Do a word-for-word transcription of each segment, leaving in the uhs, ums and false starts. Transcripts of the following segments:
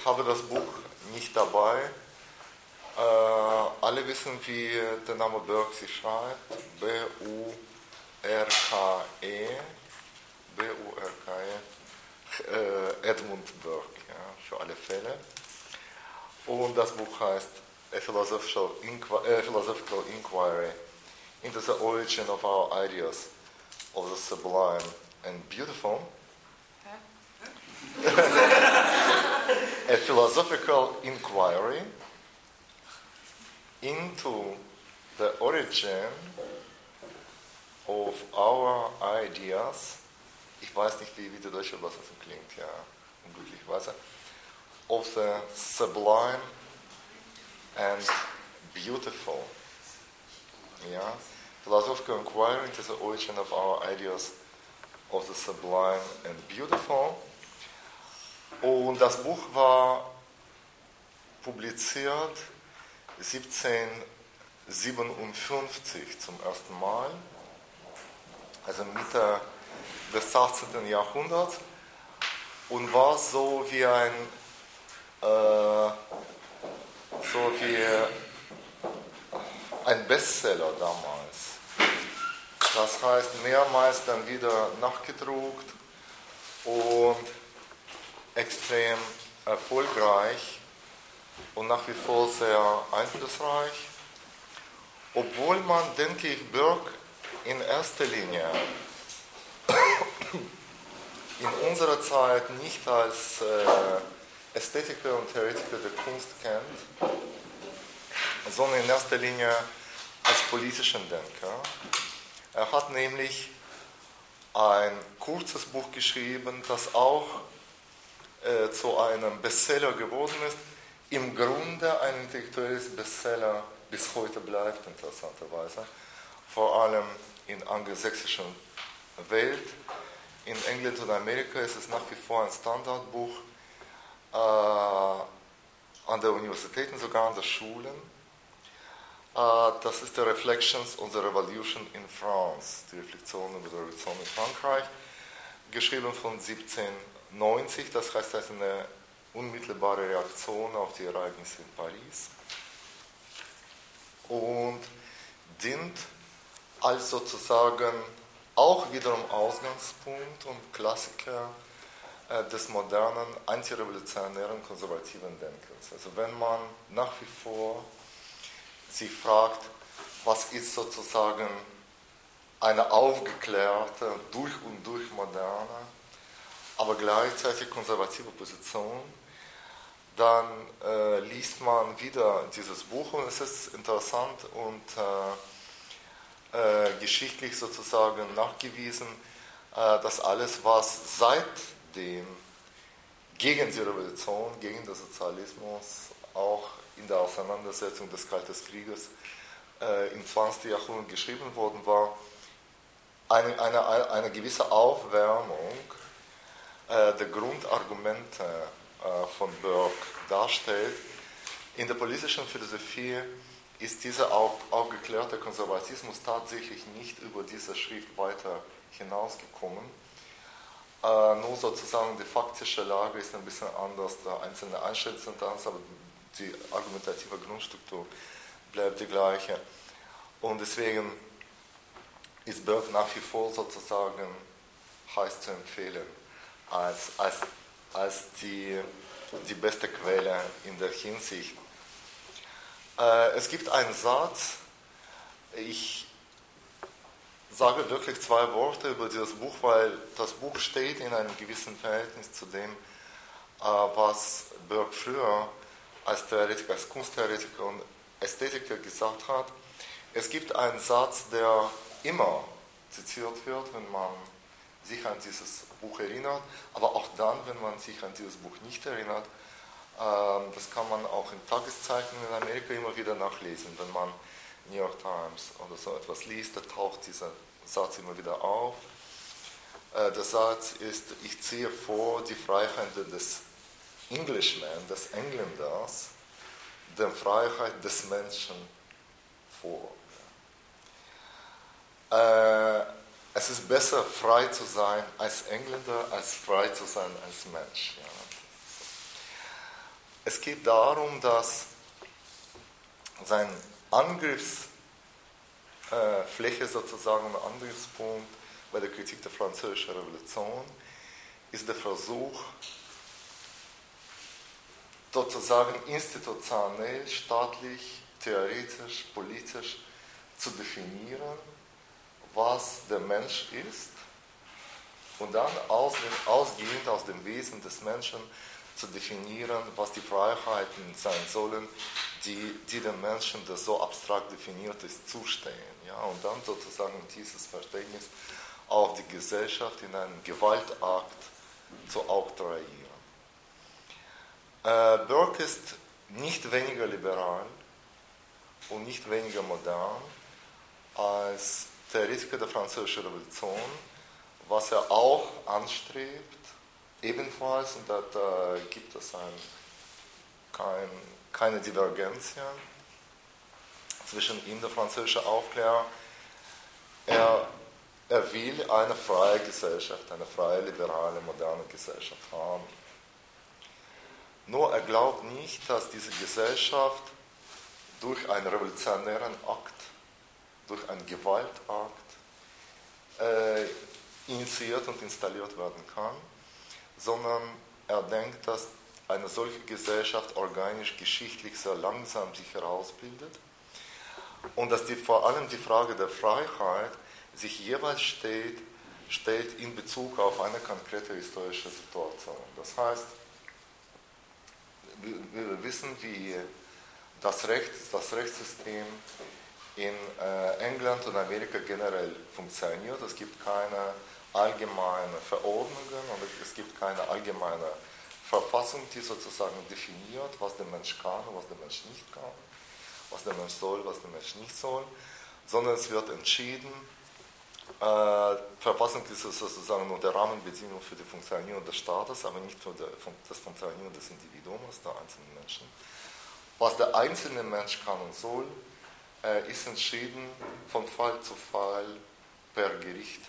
ich habe das Buch nicht dabei. Äh, alle wissen, wie der Name Burke sich schreibt. B U R K E. B U R K E. Äh, Edmund Burke, ja, für alle Fälle. Und das Buch heißt A Philosophical, Inqu- A Philosophical Inquiry into the Origin of Our Ideas of the Sublime and Beautiful. A philosophical inquiry into the origin of our ideas. Ich weiß nicht, wie, wie die deutsche Übersetzung klingt, ja, unglücklicherweise. Of the sublime and beautiful. Yeah. Philosophical inquiry into the origin of our ideas of the sublime and beautiful. Und das Buch war publiziert siebzehnhundertsiebenundfünfzig zum ersten Mal, also Mitte des achtzehnten. Jahrhunderts, und war so wie ein äh, so wie ein Bestseller damals. Das heißt, mehrmals dann wieder nachgedruckt und extrem erfolgreich und nach wie vor sehr einflussreich, obwohl man, denke ich, Burke in erster Linie in unserer Zeit nicht als äh, Ästhetiker und Theoretiker der Kunst kennt, sondern in erster Linie als politischen Denker. Er hat nämlich ein kurzes Buch geschrieben, das auch äh, zu einem Bestseller geworden ist. Im Grunde ein intellektuelles Bestseller bis heute bleibt, interessanterweise. Vor allem in der angelsächsischen Welt. In England und Amerika ist es nach wie vor ein Standardbuch, äh, an der Universitäten, sogar an der Schulen. Äh, das ist der Reflections on the Revolution in France, die Reflexion über die Revolution in Frankreich, geschrieben von siebzehnhundertneunzig, das heißt, das ist eine unmittelbare Reaktion auf die Ereignisse in Paris und dient als sozusagen auch wiederum Ausgangspunkt und Klassiker äh, des modernen, antirevolutionären, konservativen Denkens. Also wenn man nach wie vor sich fragt, was ist sozusagen eine aufgeklärte, durch und durch moderne, aber gleichzeitig konservative Position, dann äh, liest man wieder dieses Buch und es ist interessant und äh, Äh, geschichtlich sozusagen nachgewiesen, äh, dass alles, was seitdem gegen die Revolution, gegen den Sozialismus, auch in der Auseinandersetzung des Kalten Krieges äh, im zwanzigsten. Jahrhundert geschrieben worden war, eine, eine, eine gewisse Aufwärmung äh, der Grundargumente äh, von Burke darstellt. In der politischen Philosophie ist dieser aufgeklärte Konservatismus tatsächlich nicht über diese Schrift weiter hinausgekommen. Äh, nur sozusagen die faktische Lage ist ein bisschen anders, da einzelne Einstellungen sind anders, aber die argumentative Grundstruktur bleibt die gleiche. Und deswegen ist Burke nach wie vor sozusagen heiß zu empfehlen als, als, als die, die beste Quelle in der Hinsicht. Es gibt einen Satz, ich sage wirklich zwei Worte über dieses Buch, weil das Buch steht in einem gewissen Verhältnis zu dem, was Burke früher als Theoretiker, als Kunsttheoretiker und Ästhetiker gesagt hat. Es gibt einen Satz, der immer zitiert wird, wenn man sich an dieses Buch erinnert, aber auch dann, wenn man sich an dieses Buch nicht erinnert. Das kann man auch in Tageszeitungen in Amerika immer wieder nachlesen. Wenn man New York Times oder so etwas liest, da taucht dieser Satz immer wieder auf. Der Satz ist, ich ziehe vor, die Freiheit des Englishman, des Engländers, der Freiheit des Menschen vor. Es ist besser, frei zu sein als Engländer, als frei zu sein als Mensch. Ja. es geht darum, dass sein Angriffsfläche sozusagen, ein Angriffspunkt bei der Kritik der Französischen Revolution ist der Versuch, sozusagen institutionell, staatlich, theoretisch, politisch zu definieren, was der Mensch ist und dann ausgehend aus dem Wesen des Menschen zu definieren, was die Freiheiten sein sollen, die, die dem Menschen, das so abstrakt definiert ist, zustehen. Ja? Und dann sozusagen dieses Verständnis auf die Gesellschaft in einen Gewaltakt zu oktroyieren. Äh, Burke ist nicht weniger liberal und nicht weniger modern als Theoretiker der Französischen Revolution, was er auch anstrebt, ebenfalls, und da, da gibt es ein, kein, keine Divergenz zwischen ihm, der französische Aufklärer. Er, er will eine freie Gesellschaft, eine freie, liberale, moderne Gesellschaft haben. Nur er glaubt nicht, dass diese Gesellschaft durch einen revolutionären Akt, durch einen Gewaltakt äh, initiiert und installiert werden kann, sondern er denkt, dass eine solche Gesellschaft organisch, geschichtlich sehr langsam sich herausbildet und dass die, vor allem die Frage der Freiheit sich jeweils steht, stellt in Bezug auf eine konkrete historische Situation. Das heißt, wir wissen, wie das, Recht, das Rechtssystem in äh, England und Amerika generell funktioniert. Es gibt keine allgemeine Verordnungen und es gibt keine allgemeine Verfassung, die sozusagen definiert, was der Mensch kann und was der Mensch nicht kann, was der Mensch soll, was der Mensch nicht soll, sondern es wird entschieden, äh, Verfassung ist sozusagen nur der Rahmenbedingung für die Funktionierung des Staates, aber nicht für die, das Funktionieren des Individuums, der einzelnen Menschen. Was der einzelne Mensch kann und soll, äh, ist entschieden von Fall zu Fall per Gerichte.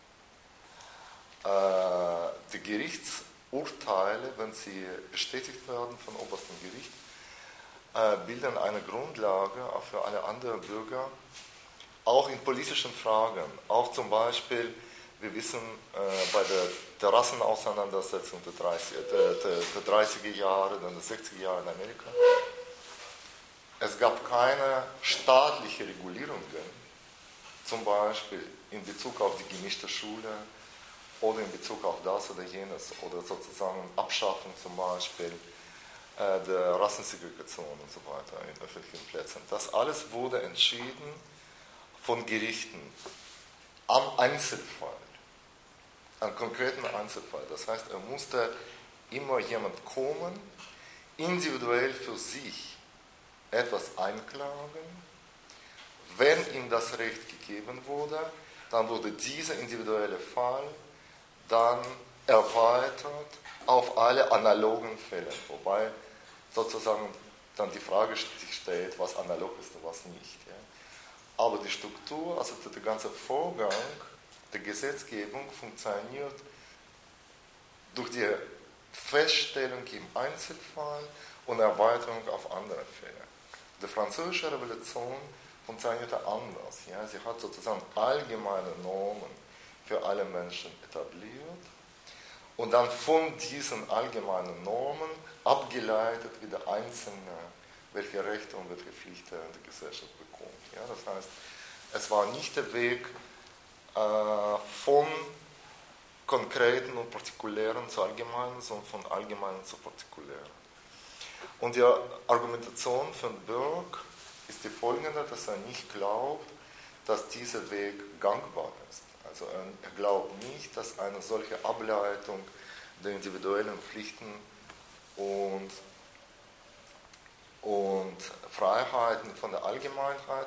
Äh, die Gerichtsurteile, wenn sie bestätigt werden vom obersten Gericht, äh, bilden eine Grundlage auch für alle anderen Bürger, auch in politischen Fragen. Auch zum Beispiel, wir wissen, äh, bei der, der Rassenauseinandersetzung der, dreißiger, der, der, der dreißiger Jahre, dann der sechziger Jahre in Amerika, es gab keine staatliche Regulierungen, zum Beispiel in Bezug auf die gemischte Schule oder in Bezug auf das oder jenes oder sozusagen Abschaffung zum Beispiel äh, der Rassensegregation und so weiter in öffentlichen Plätzen. Das alles wurde entschieden von Gerichten am Einzelfall, am konkreten Einzelfall. Das heißt, er musste immer jemand kommen, individuell für sich etwas einklagen. Wenn ihm das Recht gegeben wurde, dann wurde dieser individuelle Fall dann erweitert auf alle analogen Fälle, wobei sozusagen dann die Frage sich stellt, was analog ist und was nicht. Ja. Aber die Struktur, also der ganze Vorgang der Gesetzgebung funktioniert durch die Feststellung im Einzelfall und Erweiterung auf andere Fälle. Die Französische Revolution funktionierte anders. Ja. Sie hat sozusagen allgemeine Normen für alle Menschen etabliert und dann von diesen allgemeinen Normen abgeleitet, wie der Einzelne welche Rechte und welche Pflichten die Gesellschaft bekommt. Ja, das heißt, es war nicht der Weg äh, von konkreten und partikulären zu allgemeinen, sondern von allgemeinen zu partikulären. Und die Argumentation von Burke ist die folgende, dass er nicht glaubt, dass dieser Weg gangbar ist. Also er glaubt nicht, dass eine solche Ableitung der individuellen Pflichten und und Freiheiten von der Allgemeinheit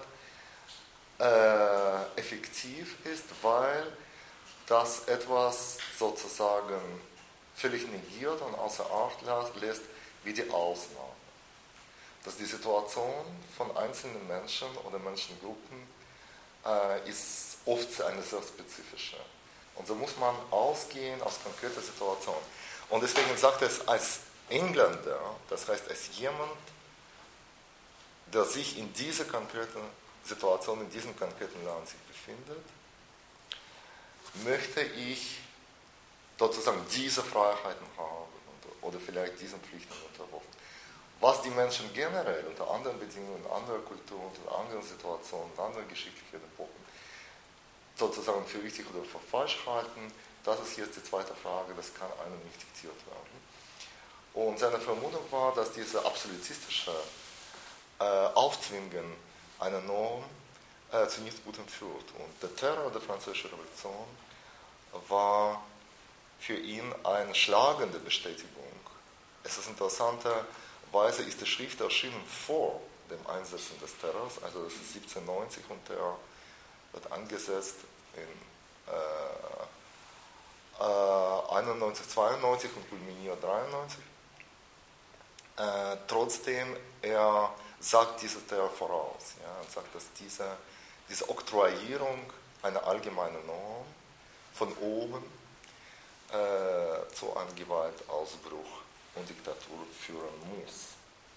äh, effektiv ist, weil das etwas sozusagen völlig negiert und außer Acht lässt, wie die Ausnahme. Dass die Situation von einzelnen Menschen oder Menschengruppen äh, ist oft eine sehr spezifische. Und so muss man ausgehen aus konkreter Situation. Und deswegen sagt er es als Engländer, das heißt als jemand, der sich in dieser konkreten Situation, in diesem konkreten Land sich befindet, möchte ich sozusagen diese Freiheiten haben oder vielleicht diesen Pflichten unterworfen. Was die Menschen generell unter anderen Bedingungen, in anderer Kultur, unter anderen Situationen, in anderen geschichtlichen Epochen sozusagen für richtig oder für falsch halten, das ist jetzt die zweite Frage, das kann einem nicht diktiert werden. Und seine Vermutung war, dass diese absolutistische äh, Aufzwingen einer Norm äh, zu nichts Gutem führt. Und der Terror der Französischen Revolution war für ihn eine schlagende Bestätigung. Es ist interessanterweise, ist die Schrift erschienen vor dem Einsetzen des Terrors, also das ist siebzehnhundertneunzig und der wird angesetzt in äh, äh, einundneunzig, zweiundneunzig und kulminiert dreiundneunzig. Äh, trotzdem, er sagt dieser Terror voraus. Ja, er sagt, dass diese, diese Oktroyierung einer allgemeinen Norm von oben äh, zu einem Gewaltausbruch und Diktatur führen muss.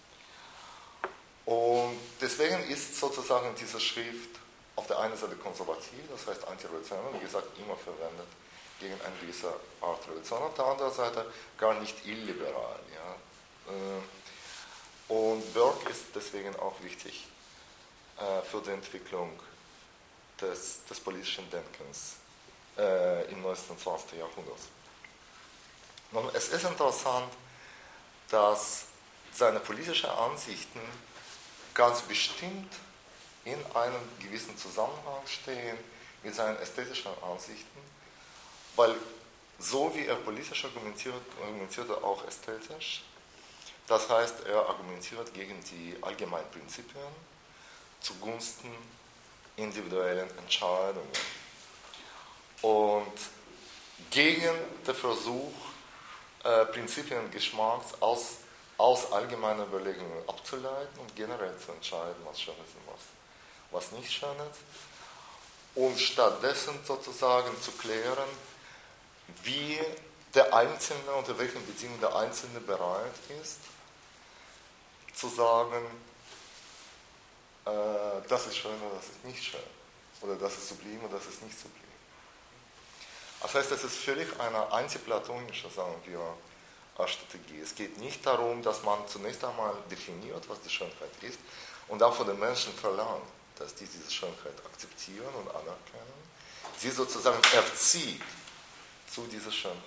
Und deswegen ist sozusagen diese Schrift auf der einen Seite konservativ, das heißt antirevolutionär, wie gesagt, immer verwendet gegen eine gewisse Art Revolution, auf der anderen Seite gar nicht illiberal. Ja. Und Burke ist deswegen auch wichtig für die Entwicklung des, des politischen Denkens im neuesten zwanzigsten Jahrhundert. Nun, es ist interessant, dass seine politischen Ansichten ganz bestimmt in einem gewissen Zusammenhang stehen mit seinen ästhetischen Ansichten, weil so wie er politisch argumentiert, argumentiert er auch ästhetisch. Das heißt, er argumentiert gegen die allgemeinen Prinzipien zugunsten individuellen Entscheidungen und gegen den Versuch, äh, Prinzipien Geschmacks aus, aus allgemeinen Überlegungen abzuleiten und generell zu entscheiden, was schön ist und was, was nicht schön ist, und stattdessen sozusagen zu klären, wie der Einzelne, unter welchen Bedingungen der Einzelne bereit ist, zu sagen, äh, das ist schön oder das ist nicht schön, oder das ist sublim oder das ist nicht sublim. Das heißt, es ist völlig eine antiplatonische, sagen wir, Strategie. Es geht nicht darum, dass man zunächst einmal definiert, was die Schönheit ist, und dann von den Menschen verlangt, dass die diese Schönheit akzeptieren und anerkennen. Sie sozusagen erzieht zu dieser Schönheit.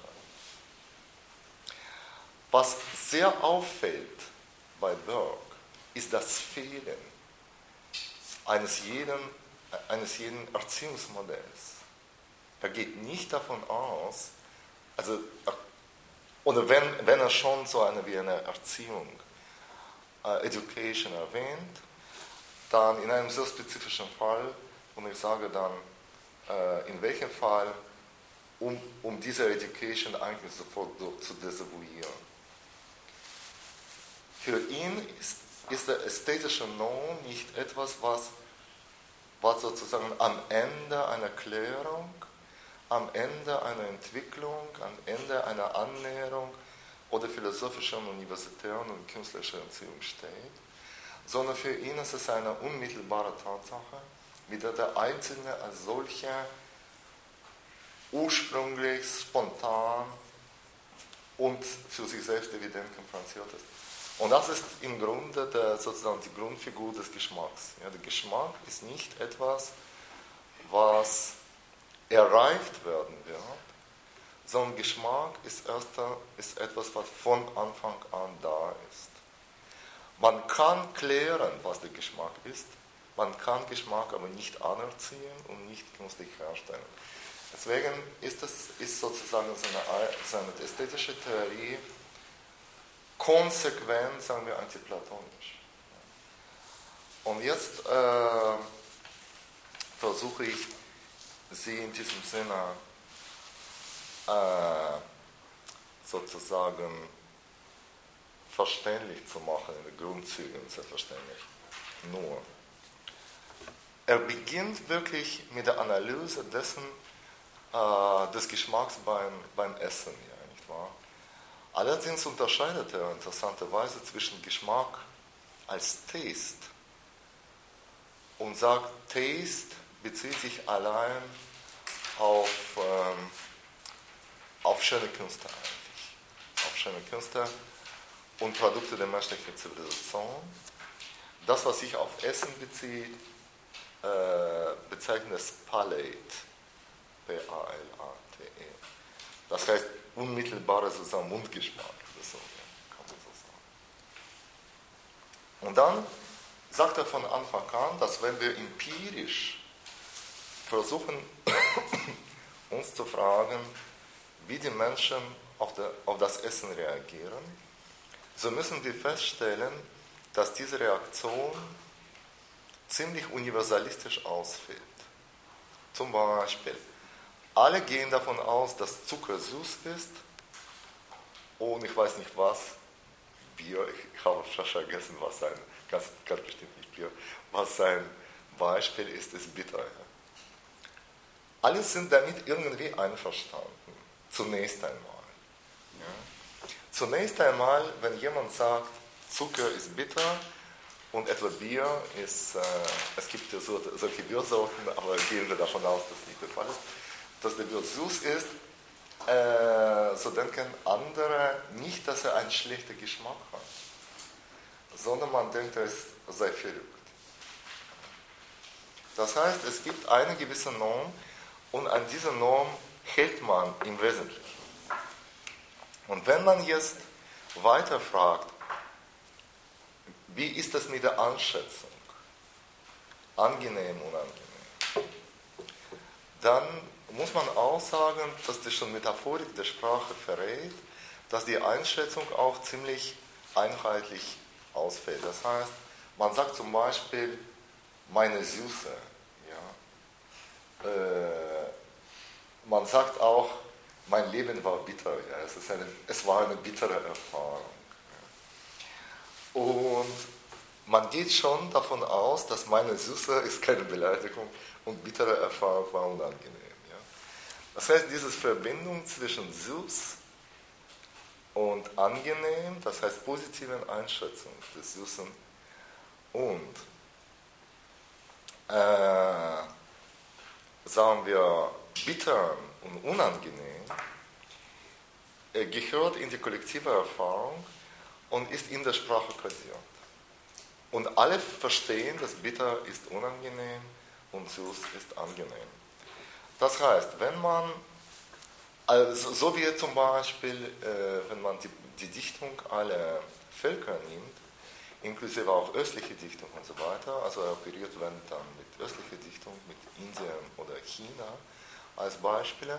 Was sehr auffällt bei Burke, ist das Fehlen eines jeden, eines jeden Erziehungsmodells. Er geht nicht davon aus, also, oder wenn, wenn er schon so eine wie eine Erziehung, äh, Education erwähnt, dann in einem sehr spezifischen Fall, und ich sage dann, äh, in welchem Fall, um, um diese Education eigentlich sofort zu desavouieren. Für ihn ist, ist der ästhetische Norm nicht etwas, was, was sozusagen am Ende einer Klärung, am Ende einer Entwicklung, am Ende einer Annäherung oder philosophischer, universitären und künstlerischer Erziehung steht, sondern für ihn ist es eine unmittelbare Tatsache, mit der der Einzelne als solcher ursprünglich, spontan und für sich selbst evident konfrontiert ist. Und das ist im Grunde der, sozusagen die Grundfigur des Geschmacks. Ja, der Geschmack ist nicht etwas, was erreicht werden wird, sondern Geschmack ist, erster, ist etwas, was von Anfang an da ist. Man kann klären, was der Geschmack ist, man kann Geschmack aber nicht anerziehen und nicht künstlich herstellen. Deswegen ist, das, ist sozusagen seine, seine ästhetische Theorie konsequent, sagen wir, antiplatonisch. Und jetzt äh, versuche ich, Sie in diesem Sinne äh, sozusagen verständlich zu machen, in den Grundzügen selbstverständlich. Nur, er beginnt wirklich mit der Analyse dessen, äh, des Geschmacks beim, beim Essen, ja, nicht wahr? Allerdings unterscheidet er interessanterweise zwischen Geschmack als Taste und sagt, Taste bezieht sich allein auf, ähm, auf schöne Künste eigentlich, auf schöne Künste und Produkte der menschlichen Zivilisation. Das, was sich auf Essen bezieht, äh, bezeichnet es Palate, P A L A T E. Das heißt unmittelbarer sozusagen Mundgeschmack, oder so, kann man so sagen. Und dann sagt er von Anfang an, dass wenn wir empirisch versuchen, uns zu fragen, wie die Menschen auf, der, auf das Essen reagieren, so müssen wir feststellen, dass diese Reaktion ziemlich universalistisch ausfällt. Zum Beispiel, alle gehen davon aus, dass Zucker süß ist und ich weiß nicht was, Bier, ich habe schon vergessen, was sein, ganz, ganz bestimmt nicht Bier, was sein Beispiel ist, ist bitter. Ja. Alle sind damit irgendwie einverstanden, zunächst einmal. Ja. Zunächst einmal, wenn jemand sagt, Zucker ist bitter und etwa Bier ist, äh, es gibt ja so, solche Biersorten, aber gehen wir davon aus, dass das nicht der Fall ist, dass der Bier süß ist, äh, so denken andere nicht, dass er einen schlechten Geschmack hat, sondern man denkt, er sei verrückt. Das heißt, es gibt eine gewisse Norm und an dieser Norm hält man im Wesentlichen. Und wenn man jetzt weiter fragt, wie ist das mit der Einschätzung? Angenehm, unangenehm. Dann muss man auch sagen, dass die schon Metaphorik der Sprache verrät, dass die Einschätzung auch ziemlich einheitlich ausfällt. Das heißt, man sagt zum Beispiel, meine Süße. Ja. Äh, man sagt auch, mein Leben war bitter. Ja. Es, ist eine, es war eine bittere Erfahrung. Ja. Und man geht schon davon aus, dass meine Süße ist keine Beleidigung und bittere Erfahrung war unangenehm. Ja. Das heißt, diese Verbindung zwischen süß und angenehm, das heißt positiven Einschätzung des Süßen und äh, sagen wir bitter und unangenehm, äh, gehört in die kollektive Erfahrung und ist in der Sprache kodiert. Und alle verstehen, dass bitter ist unangenehm und süß ist angenehm. Das heißt, wenn man, also so wie zum Beispiel, äh, wenn man die, die Dichtung aller Völker nimmt, inklusive auch östliche Dichtung und so weiter, also er operiert wenn dann mit östlicher Dichtung, mit Indien oder China als Beispiele,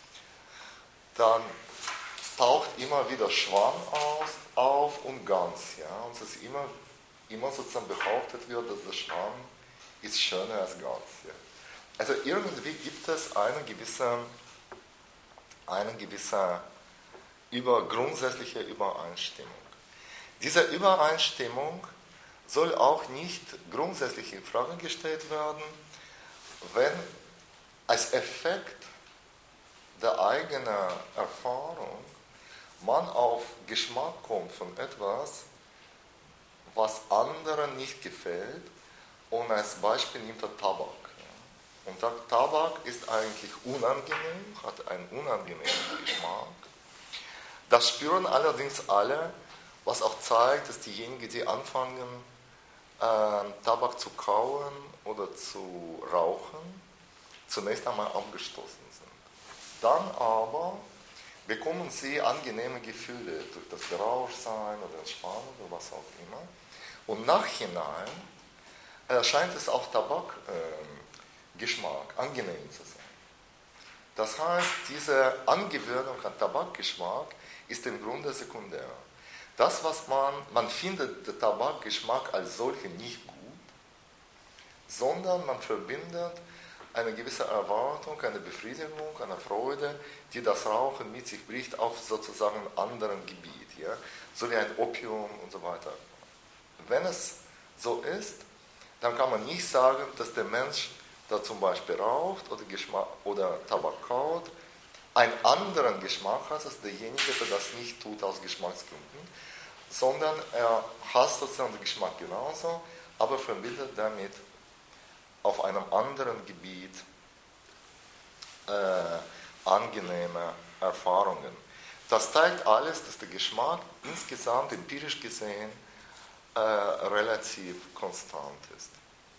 dann taucht immer wieder Schwan aus, auf und Gans. Ja? Und es ist immer, immer sozusagen behauptet wird, dass der Schwan ist schöner als Gans. Ja? Also irgendwie gibt es eine gewisse, eine gewisse über, grundsätzliche Übereinstimmung. Diese Übereinstimmung soll auch nicht grundsätzlich in Frage gestellt werden, wenn als Effekt der eigenen Erfahrung man auf Geschmack kommt von etwas, was anderen nicht gefällt, und als Beispiel nimmt er Tabak. Und der Tabak ist eigentlich unangenehm, hat einen unangenehmen Geschmack. Das spüren allerdings alle, was auch zeigt, dass diejenigen, die anfangen, äh, Tabak zu kauen oder zu rauchen, zunächst einmal abgestoßen sind. Dann aber bekommen sie angenehme Gefühle durch das Berauschtsein oder Entspannung oder was auch immer. Und nachhinein erscheint es auch Tabakgeschmack äh, angenehm zu sein. Das heißt, diese Angewöhnung an Tabakgeschmack ist im Grunde sekundär. Das, was man, man findet den Tabakgeschmack als solchen nicht gut, sondern man verbindet eine gewisse Erwartung, eine Befriedigung, eine Freude, die das Rauchen mit sich bringt auf sozusagen einem anderen Gebiet, ja? So wie ein Opium und so weiter. Wenn es so ist, dann kann man nicht sagen, dass der Mensch, der zum Beispiel raucht oder, Geschmack, oder Tabak kaut, einen anderen Geschmack hat als derjenige, der das nicht tut aus Geschmacksgründen, sondern er hasst sozusagen den Geschmack genauso, aber verbindet damit auf einem anderen Gebiet äh, angenehme Erfahrungen. Das zeigt alles, dass der Geschmack insgesamt empirisch gesehen äh, relativ konstant ist.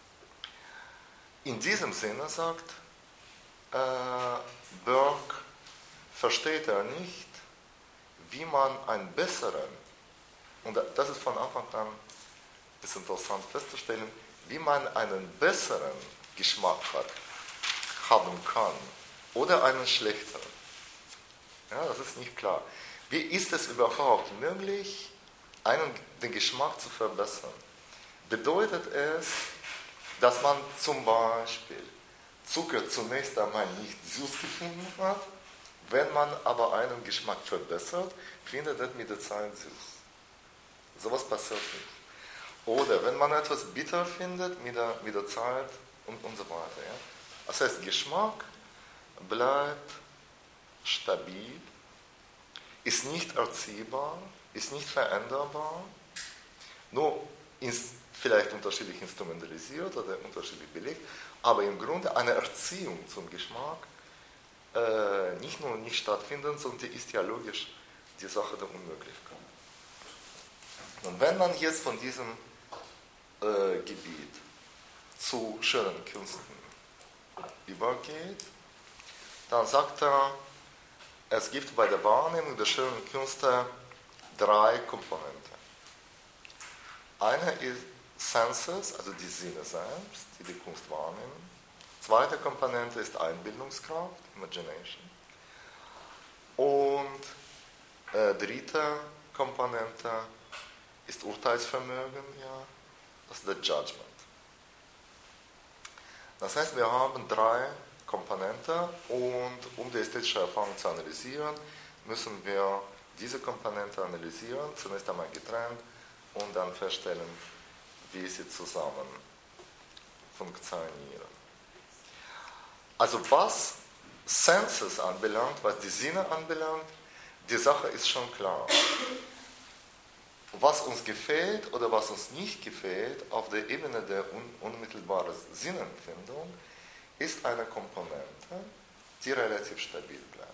In diesem Sinne, sagt äh, Burke, versteht er nicht, wie man einen besseren, und das ist von Anfang an ist interessant festzustellen, wie man einen besseren Geschmack hat, haben kann oder einen schlechteren. Ja, das ist nicht klar. Wie ist es überhaupt möglich, einen, den Geschmack zu verbessern? Bedeutet es, dass man zum Beispiel Zucker zunächst einmal nicht süß gefunden hat, wenn man aber einen Geschmack verbessert, findet er mit der Zeit süß. Sowas passiert nicht. Oder wenn man etwas bitter findet mit der, mit der Zeit und, und so weiter. Ja. Das heißt, Geschmack bleibt stabil, ist nicht erziehbar, ist nicht veränderbar, nur ist vielleicht unterschiedlich instrumentalisiert oder unterschiedlich belegt, aber im Grunde eine Erziehung zum Geschmack äh, nicht nur nicht stattfinden, sondern die ist ja logisch die Sache der Unmöglichkeit. Und wenn man jetzt von diesem äh, Gebiet zu schönen Künsten übergeht, dann sagt er, es gibt bei der Wahrnehmung der schönen Künste drei Komponenten. Eine ist Senses, also die Sinne selbst, die die Kunst wahrnehmen. Zweite Komponente ist Einbildungskraft, Imagination. Und äh, dritte Komponente ist Urteilsvermögen, ja, das ist der Judgment. Das heißt, wir haben drei Komponenten und um die ästhetische Erfahrung zu analysieren, müssen wir diese Komponente analysieren, zunächst einmal getrennt und dann feststellen, wie sie zusammen funktionieren. Also was Senses anbelangt, was die Sinne anbelangt, die Sache ist schon klar. Was uns gefällt oder was uns nicht gefällt auf der Ebene der un- unmittelbaren Sinnempfindung, ist eine Komponente, die relativ stabil bleibt.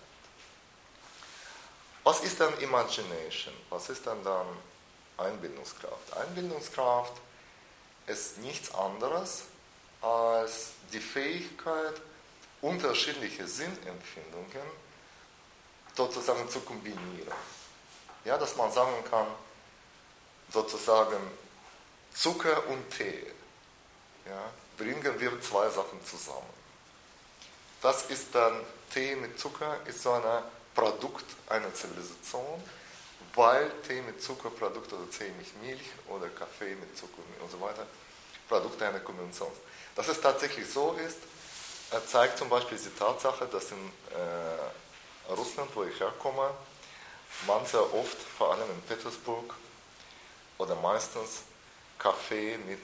Was ist dann Imagination? Was ist dann dann Einbildungskraft? Einbildungskraft ist nichts anderes als die Fähigkeit, unterschiedliche Sinnempfindungen sozusagen zu kombinieren. Ja, dass man sagen kann, sozusagen Zucker und Tee, ja, bringen wir zwei Sachen zusammen. Das ist dann, Tee mit Zucker ist so ein Produkt einer Zivilisation, weil Tee mit Zucker, Produkt oder Tee mit Milch oder Kaffee mit Zucker und so weiter, Produkte einer Konvention. Dass es tatsächlich so ist, zeigt zum Beispiel die Tatsache, dass in äh, Russland, wo ich herkomme, man sehr oft, vor allem in Petersburg, oder meistens Kaffee mit,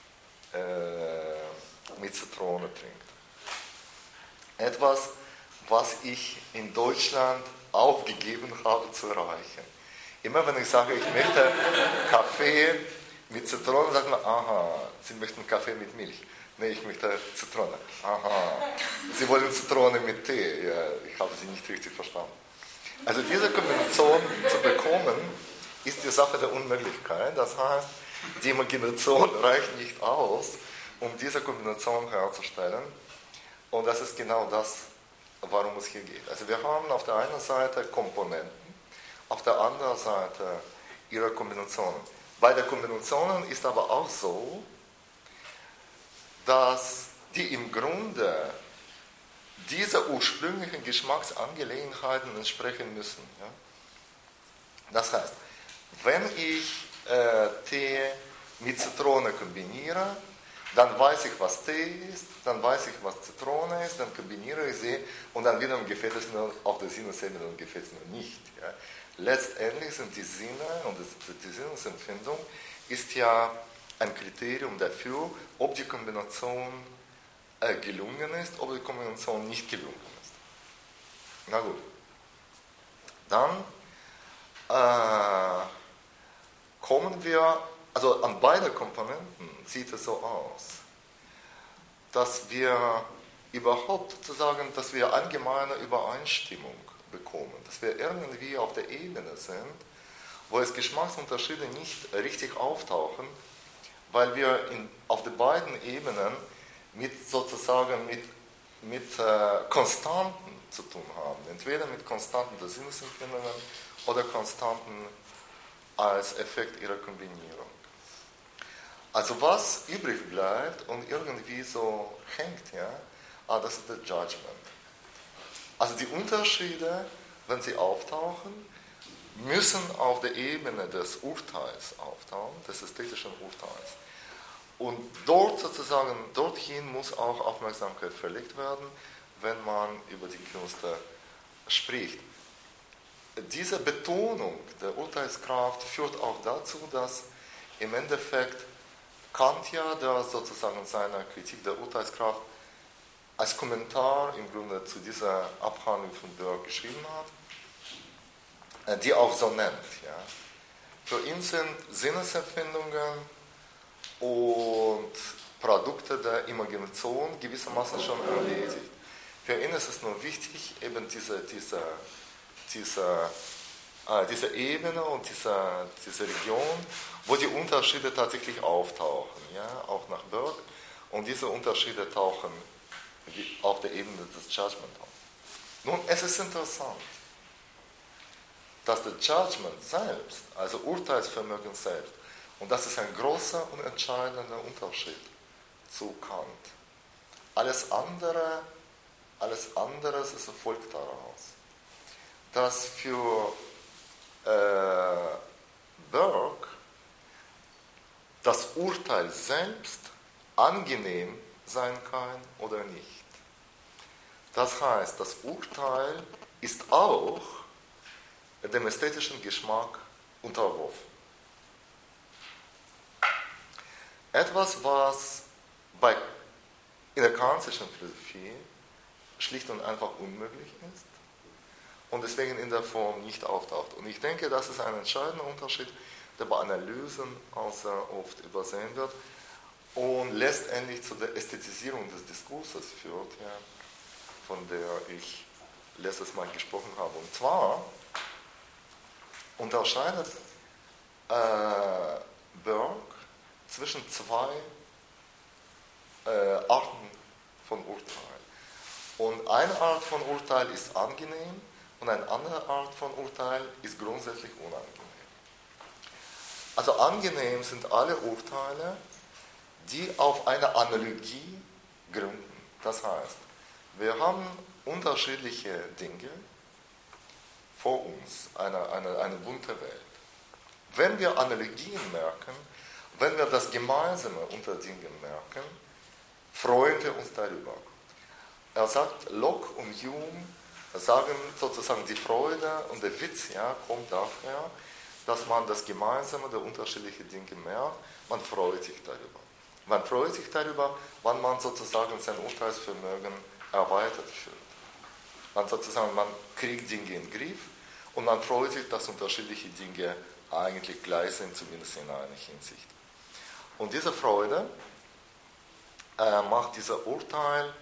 äh, mit Zitrone trinkt. Etwas, was ich in Deutschland aufgegeben habe zu erreichen. Immer wenn ich sage, ich möchte Kaffee mit Zitrone, sagt man, aha, Sie möchten Kaffee mit Milch. Nee, ich möchte Zitrone. Aha, Sie wollen Zitrone mit Tee. Ja, ich habe Sie nicht richtig verstanden. Also diese Kombination zu bekommen, ist die Sache der Unmöglichkeit. Das heißt, die Imagination reicht nicht aus, um diese Kombination herzustellen. Und das ist genau das, worum es hier geht. Also wir haben auf der einen Seite Komponenten, auf der anderen Seite ihre Kombinationen. Bei den Kombinationen ist aber auch so, dass die im Grunde dieser ursprünglichen Geschmacksangelegenheiten entsprechen müssen. Ja? Das heißt, wenn ich äh, Tee mit Zitrone kombiniere, dann weiß ich, was Tee ist, dann weiß ich, was Zitrone ist, dann kombiniere ich sie und dann wiederum gefällt es mir auf der Sinnesebene und gefällt es mir nicht. Ja. Letztendlich sind die Sinne und die Sinnesempfindung ist ja ein Kriterium dafür, ob die Kombination äh, gelungen ist, ob die Kombination nicht gelungen ist. Na gut. Dann äh, kommen wir, also an beide Komponenten sieht es so aus, dass wir überhaupt sozusagen, dass wir allgemeine Übereinstimmung bekommen, dass wir irgendwie auf der Ebene sind, wo es Geschmacksunterschiede nicht richtig auftauchen, weil wir in, auf den beiden Ebenen mit sozusagen mit, mit äh, Konstanten zu tun haben. Entweder mit Konstanten der Sinnesempfindungen oder Konstanten als Effekt ihrer Kombinierung. Also was übrig bleibt und irgendwie so hängt, ja, ah, das ist der Judgment. Also die Unterschiede, wenn sie auftauchen, müssen auf der Ebene des Urteils auftauchen, des ästhetischen Urteils. Und dort sozusagen, dorthin muss auch Aufmerksamkeit verlegt werden, wenn man über die Künste spricht. Diese Betonung der Urteilskraft führt auch dazu, dass im Endeffekt Kant ja, der sozusagen seine Kritik der Urteilskraft als Kommentar im Grunde zu dieser Abhandlung von Burke geschrieben hat, die auch so nennt. Ja. Für ihn sind Sinnesempfindungen und Produkte der Imagination gewissermaßen schon erledigt. Für ihn ist es nur wichtig, eben diese, diese, diese, äh, diese Ebene und diese, diese Region, wo die Unterschiede tatsächlich auftauchen, ja, auch nach Burke. Und diese Unterschiede tauchen auf der Ebene des Judgment auf. Nun, es ist interessant, dass der Judgment selbst, also Urteilsvermögen selbst, und das ist ein großer und entscheidender Unterschied zu Kant. Alles andere, alles anderes ist folgt daraus, dass für äh, Burke das Urteil selbst angenehm sein kann oder nicht. Das heißt, das Urteil ist auch dem ästhetischen Geschmack unterworfen. Etwas, was bei, in der kantischen Philosophie schlicht und einfach unmöglich ist und deswegen in der Form nicht auftaucht. Und ich denke, das ist ein entscheidender Unterschied, der bei Analysen auch sehr oft übersehen wird und letztendlich zu der Ästhetisierung des Diskurses führt, ja, von der ich letztes Mal gesprochen habe. Und zwar unterscheidet äh, Burke zwischen zwei äh, Arten von Urteil. Und eine Art von Urteil ist angenehm und eine andere Art von Urteil ist grundsätzlich unangenehm. Also angenehm sind alle Urteile, die auf eine Analogie gründen. Das heißt, wir haben unterschiedliche Dinge vor uns, eine, eine, eine bunte Welt. Wenn wir Analogien merken, wenn wir das Gemeinsame unter Dingen merken, freuen wir uns darüber. Er sagt, Locke und Hume sagen sozusagen, die Freude und der Witz, ja, kommt daher, dass man das Gemeinsame der unterschiedlichen Dinge merkt, man freut sich darüber. Man freut sich darüber, wann man sozusagen sein Urteilsvermögen erweitert führt. Man sozusagen, man kriegt Dinge in den Griff und man freut sich, dass unterschiedliche Dinge eigentlich gleich sind, zumindest in einer Hinsicht. Und diese Freude äh, macht dieser Urteil,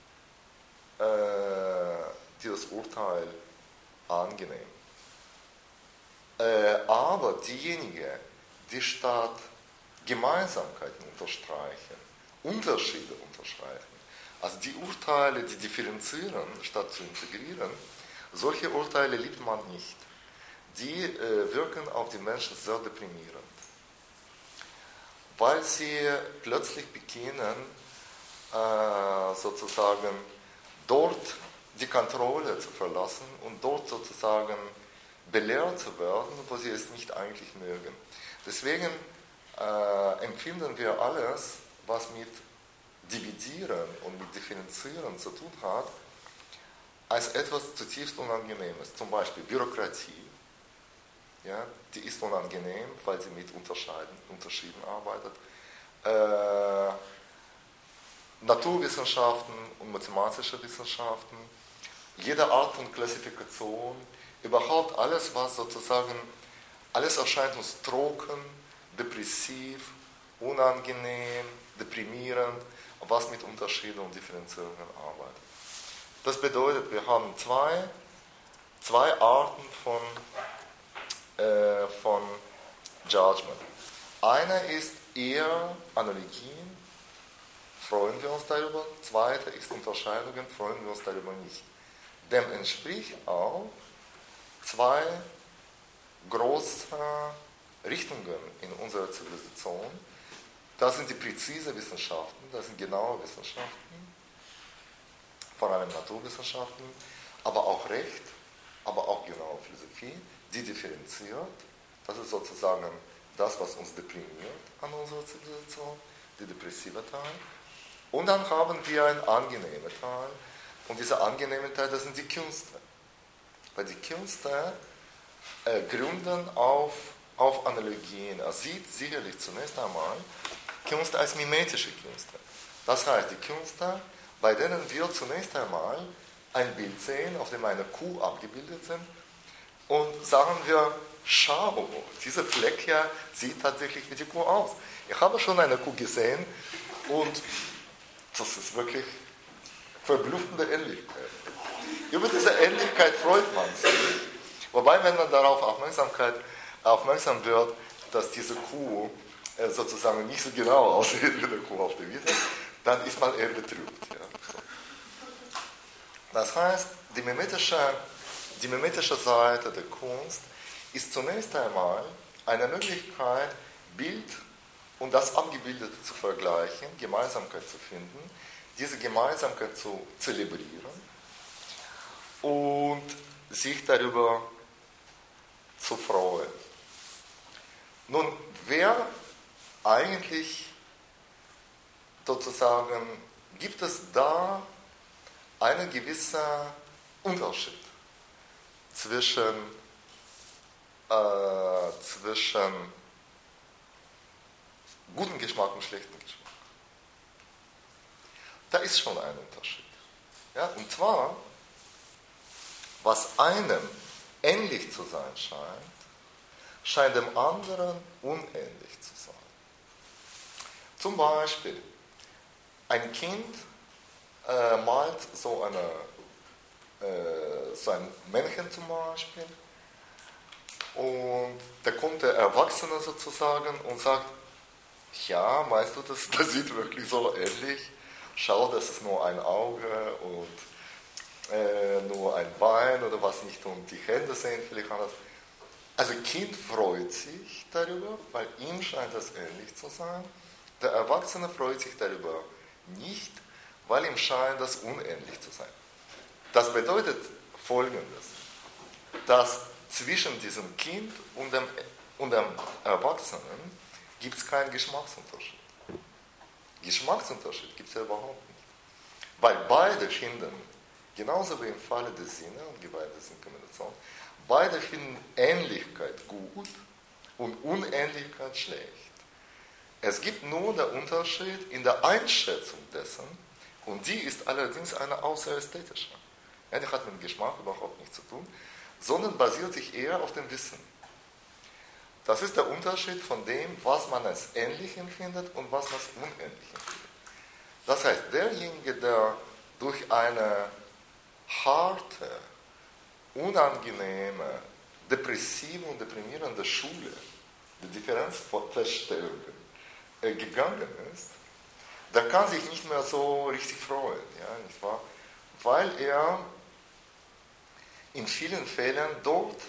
äh, dieses Urteil angenehm. Äh, aber diejenigen, die statt Gemeinsamkeiten unterstreichen, Unterschiede unterstreichen, also die Urteile, die differenzieren, statt zu integrieren, solche Urteile liebt man nicht. Die äh, wirken auf die Menschen sehr deprimierend, weil sie plötzlich beginnen, äh, sozusagen dort die Kontrolle zu verlassen und dort sozusagen belehrt zu werden, wo sie es nicht eigentlich mögen. Deswegen äh, empfinden wir alles, was mit Dividieren und mit Differenzieren zu tun hat, als etwas zutiefst Unangenehmes. Zum Beispiel Bürokratie, ja, die ist unangenehm, weil sie mit Unterschieden arbeitet. Äh, Naturwissenschaften und mathematische Wissenschaften, jede Art von Klassifikation, überhaupt alles, was sozusagen, alles erscheint uns trocken, depressiv, unangenehm, deprimierend, was mit Unterschieden und Differenzierungen arbeitet. Das bedeutet, wir haben zwei, zwei Arten von, äh, von Judgment. Eine ist eher Analogien, freuen wir uns darüber. Zweite ist Unterscheidungen, freuen wir uns darüber nicht. Dem entspricht auch zwei große Richtungen in unserer Zivilisation. Das sind die präzise Wissenschaften, das sind genaue Wissenschaften, vor allem Naturwissenschaften, aber auch Recht, aber auch genaue Philosophie, die differenziert. Das ist sozusagen das, was uns deprimiert an unserer Zivilisation, die depressive Teil. Und dann haben wir einen angenehmen Teil. Und dieser angenehme Teil, das sind die Künste. Weil die Künste äh, gründen auf, auf Analogien. Er sieht sicherlich zunächst einmal Künste als mimetische Künste. Das heißt, die Künste, bei denen wir zunächst einmal ein Bild sehen, auf dem eine Kuh abgebildet sind, und sagen wir, schau, dieser Fleck hier sieht tatsächlich wie die Kuh aus. Ich habe schon eine Kuh gesehen und das ist wirklich verblüffende Ähnlichkeit. Über diese Ähnlichkeit freut man sich. Wobei, wenn man darauf Aufmerksamkeit, aufmerksam wird, dass diese Kuh äh, sozusagen nicht so genau aussieht wie eine Kuh auf der Wiese, dann ist man eher betrübt. Ja. Das heißt, die mimetische, die mimetische Seite der Kunst ist zunächst einmal eine Möglichkeit, Bild und das Abgebildete zu vergleichen, Gemeinsamkeit zu finden, diese Gemeinsamkeit zu zelebrieren und sich darüber zu freuen. Nun, wer eigentlich sozusagen, gibt es da einen gewissen Unterschied zwischen, äh, zwischen guten Geschmack und schlechten Geschmack? Da ist schon ein Unterschied. Ja? Und zwar, was einem ähnlich zu sein scheint, scheint dem anderen unähnlich zu sein. Zum Beispiel, ein Kind äh, malt so, eine, äh, so ein Männchen zum Beispiel und da kommt der Erwachsene sozusagen und sagt, ja, meinst du, das, das sieht wirklich so ähnlich? Schau, das ist nur ein Auge und äh, nur ein Bein oder was nicht und die Hände sehen vielleicht anders. Also Kind freut sich darüber, weil ihm scheint das ähnlich zu sein. Der Erwachsene freut sich darüber nicht, weil ihm scheint das unähnlich zu sein. Das bedeutet Folgendes, dass zwischen diesem Kind und dem, und dem Erwachsenen gibt es keinen Geschmacksunterschied. Geschmacksunterschied gibt es ja überhaupt nicht. Weil beide finden, genauso wie im Falle der Sinne und bei der Sinnkombination, beide finden Ähnlichkeit gut und Unähnlichkeit schlecht. Es gibt nur den Unterschied in der Einschätzung dessen und die ist allerdings eine außerästhetische. Ja, die hat mit dem Geschmack überhaupt nichts zu tun, sondern basiert sich eher auf dem Wissen. Das ist der Unterschied von dem, was man als ähnlich empfindet und was man als unähnlich empfindet. Das heißt, derjenige, der durch eine harte, unangenehme, depressive und deprimierende Schule der Differenzfeststellungen äh, gegangen ist, der kann sich nicht mehr so richtig freuen, ja, nicht wahr? Weil er in vielen Fällen dort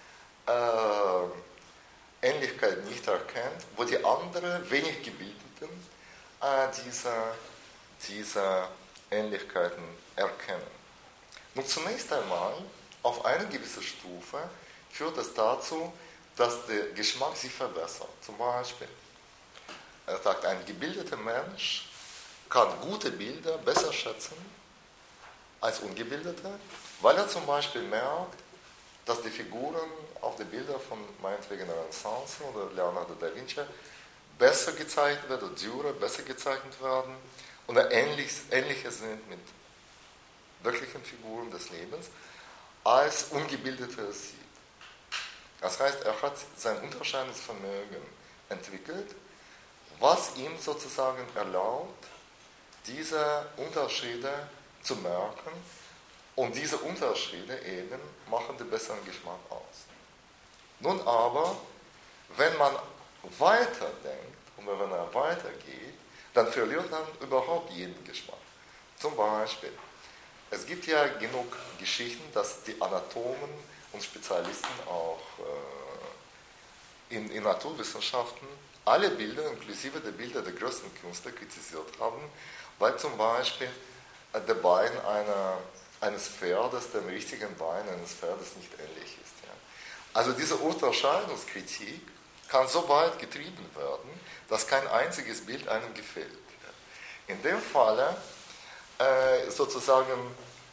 äh, Ähnlichkeit nicht erkennt, wo die anderen, wenig Gebildeten, äh, diese, diese Ähnlichkeiten erkennen. Nun, zunächst einmal, auf eine gewisse Stufe führt es dazu, dass der Geschmack sich verbessert. Zum Beispiel, er sagt, ein gebildeter Mensch kann gute Bilder besser schätzen als ungebildete, weil er zum Beispiel merkt, dass die Figuren auf den Bildern von meinetwegen Renaissance oder Leonardo da Vinci besser gezeichnet werden, oder Dürer besser gezeichnet werden oder ähnlich, ähnliche sind mit wirklichen Figuren des Lebens, als Ungebildeter sieht. Das heißt, er hat sein Unterscheidungsvermögen entwickelt, was ihm sozusagen erlaubt, diese Unterschiede zu merken, und diese Unterschiede eben machen den besseren Geschmack aus. Nun aber, wenn man weiterdenkt und wenn er weitergeht, dann verliert man überhaupt jeden Geschmack. Zum Beispiel, es gibt ja genug Geschichten, dass die Anatomen und Spezialisten auch äh, in, in Naturwissenschaften alle Bilder, inklusive der Bilder der größten Künstler, kritisiert haben, weil zum Beispiel äh, der Bein einer, eines Pferdes dem richtigen Bein eines Pferdes nicht ähnlich ist. Ja. Also diese Unterscheidungskritik kann so weit getrieben werden, dass kein einziges Bild einem gefällt. Ja. In dem Falle äh, sozusagen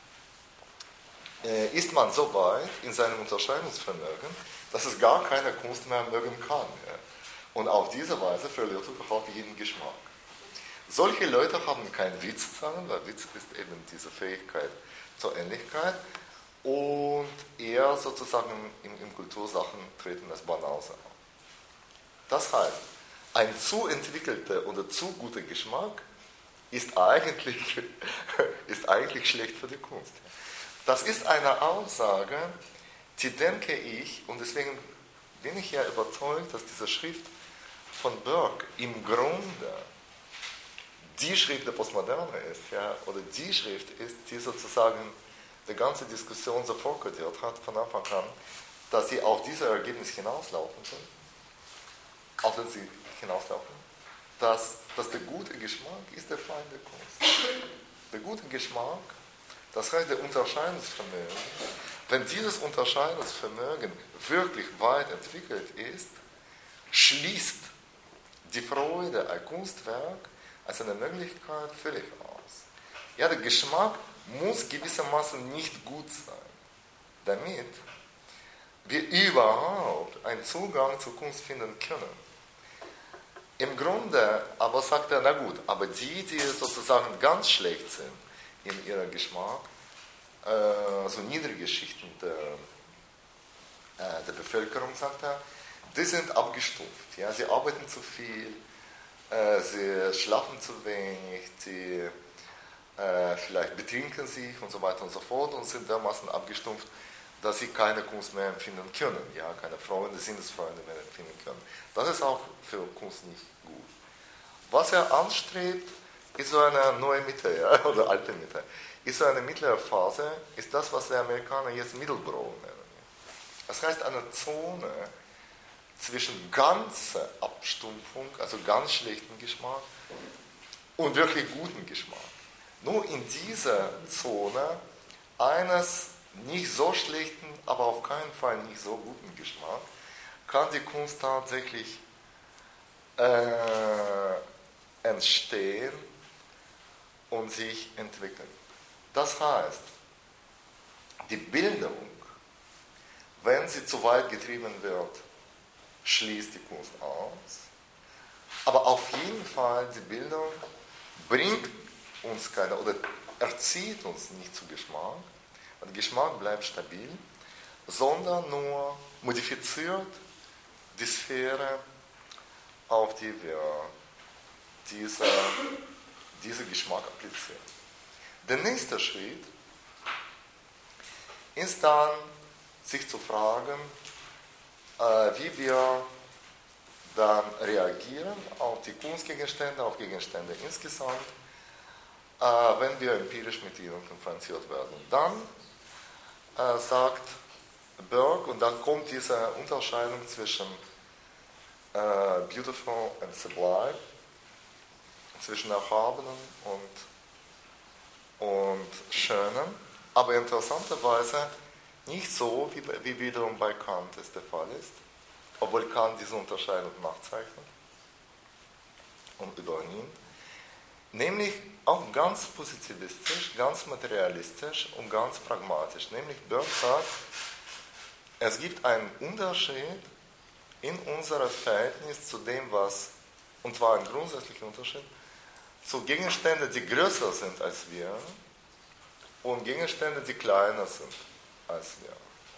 äh, ist man so weit in seinem Unterscheidungsvermögen, dass es gar keine Kunst mehr mögen kann. Ja. Und auf diese Weise verliert überhaupt jeden Geschmack. Solche Leute haben keinen Witz sagen, weil Witz ist eben diese Fähigkeit zur Ähnlichkeit, und eher sozusagen in, in Kultursachen treten als Banause auf. Das heißt, ein zu entwickelter oder zu guter Geschmack ist eigentlich, ist eigentlich schlecht für die Kunst. Das ist eine Aussage, die, denke ich, und deswegen bin ich ja überzeugt, dass diese Schrift von Burke im Grunde die Schrift der Postmoderne ist, ja, oder die Schrift ist, die sozusagen die ganze Diskussion so vorkodiert hat von Anfang an, dass sie auf dieses Ergebnis hinauslaufen sind, auch wenn sie hinauslaufen, dass, dass der gute Geschmack ist der Feind der Kunst. Der gute Geschmack, das heißt der Unterscheidungsvermögen, wenn dieses Unterscheidungsvermögen wirklich weit entwickelt ist, schließt die Freude ein Kunstwerk als eine Möglichkeit völlig aus. Ja, der Geschmack muss gewissermaßen nicht gut sein, damit wir überhaupt einen Zugang zur Kunst finden können. Im Grunde aber sagt er, na gut, aber die, die sozusagen ganz schlecht sind in ihrem Geschmack, äh, so niedrige Schichten der, äh, der Bevölkerung, sagt er, die sind abgestumpft. Ja? Sie arbeiten zu viel, äh, sie schlafen zu wenig, sie äh, vielleicht betrinken sich und so weiter und so fort und sind dermaßen abgestumpft, dass sie keine Kunst mehr empfinden können, ja? Keine Freunde, Sinnesfreunde mehr empfinden können. Das ist auch für Kunst nicht gut. Was er anstrebt, ist so eine neue Mitte, ja? Oder alte Mitte. Ist so eine mittlere Phase, ist das, was die Amerikaner jetzt Middlebrow nennen. Das heißt eine Zone zwischen ganzer Abstumpfung, also ganz schlechten Geschmack, und wirklich guten Geschmack. Nur in dieser Zone eines nicht so schlechten, aber auf keinen Fall nicht so guten Geschmack, kann die Kunst tatsächlich äh, entstehen und sich entwickeln. Das heißt, die Bildung, wenn sie zu weit getrieben wird, schließt die Kunst aus. Aber auf jeden Fall, die Bildung bringt uns keine, oder erzieht uns nicht zu Geschmack, und der Geschmack bleibt stabil, sondern nur modifiziert die Sphäre, auf die wir diese, diesen Geschmack applizieren. Der nächste Schritt ist dann, sich zu fragen, äh, wie wir dann reagieren auf die Kunstgegenstände, auf Gegenstände insgesamt, äh, wenn wir empirisch mit ihnen konfrontiert werden. Dann äh, sagt Burke, und dann kommt diese Unterscheidung zwischen äh, beautiful and sublime, zwischen Erhabenen und, und Schönen, aber interessanterweise nicht so, wie, wie wiederum bei Kant es der Fall ist, obwohl Kant diese Unterscheidung nachzeichnet und übernimmt, nämlich auch ganz positivistisch, ganz materialistisch und ganz pragmatisch. Nämlich Burke sagt, es gibt einen Unterschied in unserem Verhältnis zu dem, was, und zwar einen grundsätzlichen Unterschied, zu Gegenständen, die größer sind als wir und Gegenstände, die kleiner sind. als wir.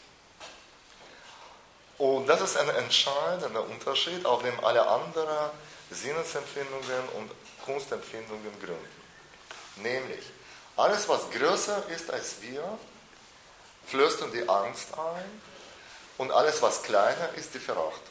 Und das ist ein entscheidender Unterschied, auf dem alle anderen Sinnesempfindungen und Kunstempfindungen gründen. Nämlich, alles, was größer ist als wir, flößt uns die Angst ein, und alles, was kleiner ist, die Verachtung.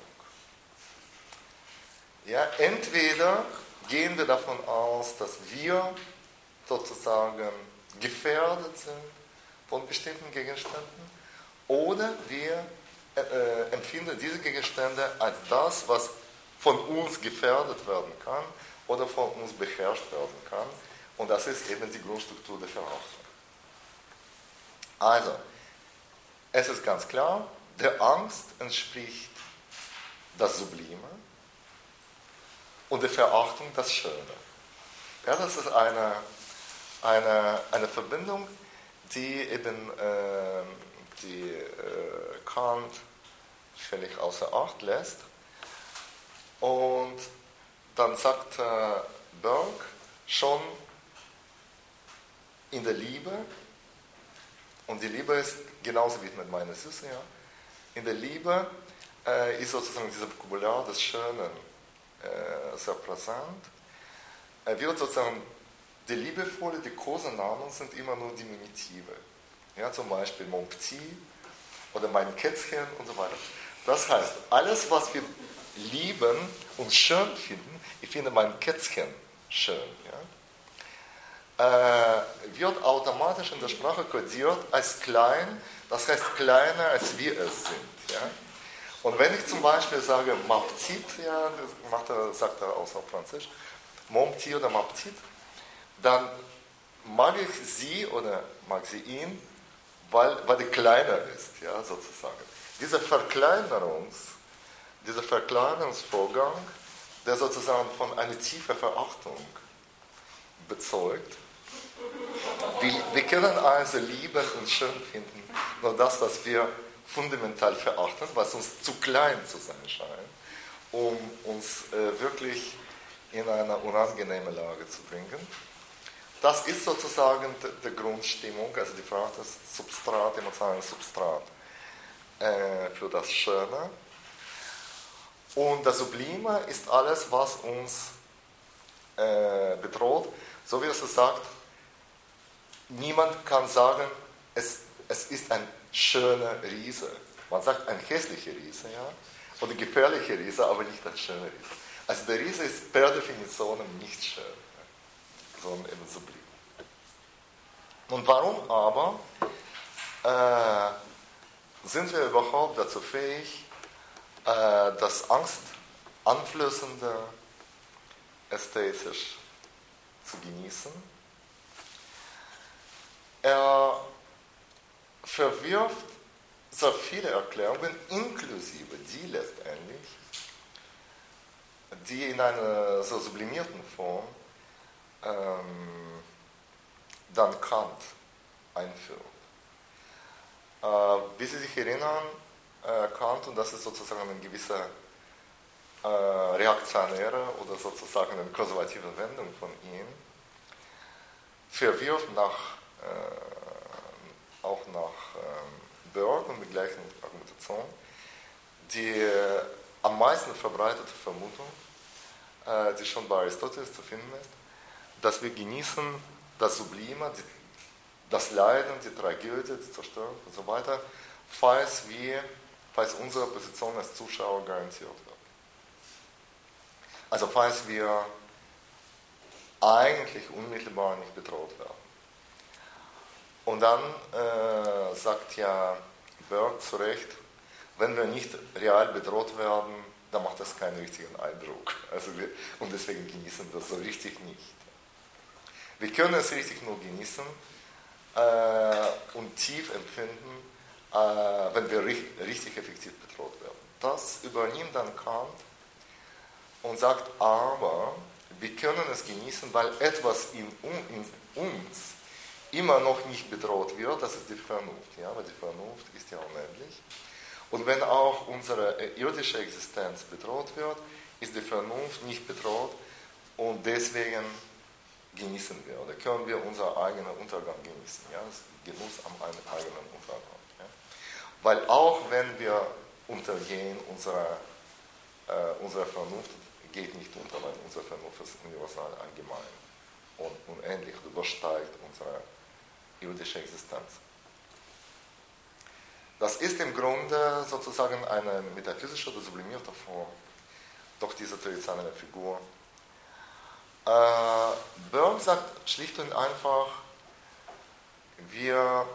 Ja, entweder gehen wir davon aus, dass wir sozusagen gefährdet sind von bestimmten Gegenständen, oder wir äh, empfinden diese Gegenstände als das, was von uns gefährdet werden kann oder von uns beherrscht werden kann. Und das ist eben die Grundstruktur der Verachtung. Also, es ist ganz klar, der Angst entspricht das Sublime und der Verachtung das Schöne. Ja, das ist eine, eine, eine Verbindung, die eben äh, die äh, Kant völlig außer Acht lässt. Und dann sagt äh, Burke schon in der Liebe, und die Liebe ist genauso wie mit meiner Süße, ja, in der Liebe äh, ist sozusagen dieses Vokabular des Schönen äh, sehr präsent. Er wird sozusagen, die liebevolle, die Kosenamen sind immer nur Diminutive. Ja, zum Beispiel mon petit oder mein Kätzchen und so weiter. Das heißt, alles, was wir lieben und schön finden, ich finde mein Kätzchen schön, ja, äh, wird automatisch in der Sprache kodiert als klein, das heißt kleiner, als wir es sind. Ja. Und wenn ich zum Beispiel sage ma petite, ja, das macht er, sagt er außer Französisch, mon petit oder ma petite, dann mag ich sie oder mag sie ihn, weil, weil die kleiner ist, ja, sozusagen. Dieser Verkleinerungs, dieser Verkleinerungsvorgang, der sozusagen von einer tiefen Verachtung bezeugt. Wir, wir können also lieben und schön finden, nur das, was wir fundamental verachten, was uns zu klein zu sein scheint, um uns äh, wirklich in eine unangenehme Lage zu bringen. Das ist sozusagen die Grundstimmung, also die Frage des Substrat, emotionalen Substrat äh, für das Schöne. Und das Sublime ist alles, was uns äh, bedroht. So wie es sagt, niemand kann sagen, es, es ist ein schöner Riese. Man sagt ein hässlicher Riese, ja, oder gefährlicher Riese, aber nicht ein schöner Riese. Also der Riese ist per Definition nicht schön, ja, sondern eben sublim. Und warum aber äh, sind wir überhaupt dazu fähig, äh, das angstanflößende ästhetisch zu genießen? Er verwirft so viele Erklärungen, inklusive die letztendlich, die in einer so sublimierten Form ähm, dann Kant einführt. Äh, wie Sie sich erinnern, äh, Kant, und das ist sozusagen eine gewisse äh, reaktionäre oder sozusagen eine konservative Wendung von ihm, verwirft nach, äh, auch nach äh, Burke und mit gleichen Argumentation die äh, am meisten verbreitete Vermutung, äh, die schon bei Aristoteles zu finden ist, dass wir genießen das Sublime, die, das Leiden, die Tragödie, die Zerstörung und so weiter, falls, wir, falls unsere Position als Zuschauer garantiert wird. Also falls wir eigentlich unmittelbar nicht bedroht werden. Und dann äh, sagt ja Burke zu Recht, wenn wir nicht real bedroht werden, dann macht das keinen richtigen Eindruck. Also wir, und deswegen genießen wir das so richtig nicht. Wir können es richtig nur genießen äh, und tief empfinden, äh, wenn wir richtig, richtig effektiv bedroht werden. Das übernimmt dann Kant und sagt, aber wir können es genießen, weil etwas in, in uns immer noch nicht bedroht wird, das ist die Vernunft. Ja? Weil die Vernunft ist ja unendlich. Und wenn auch unsere irdische Existenz bedroht wird, ist die Vernunft nicht bedroht und deswegen genießen wir oder können wir unseren eigenen Untergang genießen. Ja? Das Genuss am eigenen Untergang. Ja? Weil auch wenn wir untergehen, unsere, äh, unsere Vernunft geht nicht unter, weil unsere Vernunft ist universal allgemein und unendlich und übersteigt unsere irdische Existenz. Das ist im Grunde sozusagen eine metaphysische oder sublimierte Form durch diese triazale Figur. Äh, Burns sagt schlicht und einfach, wir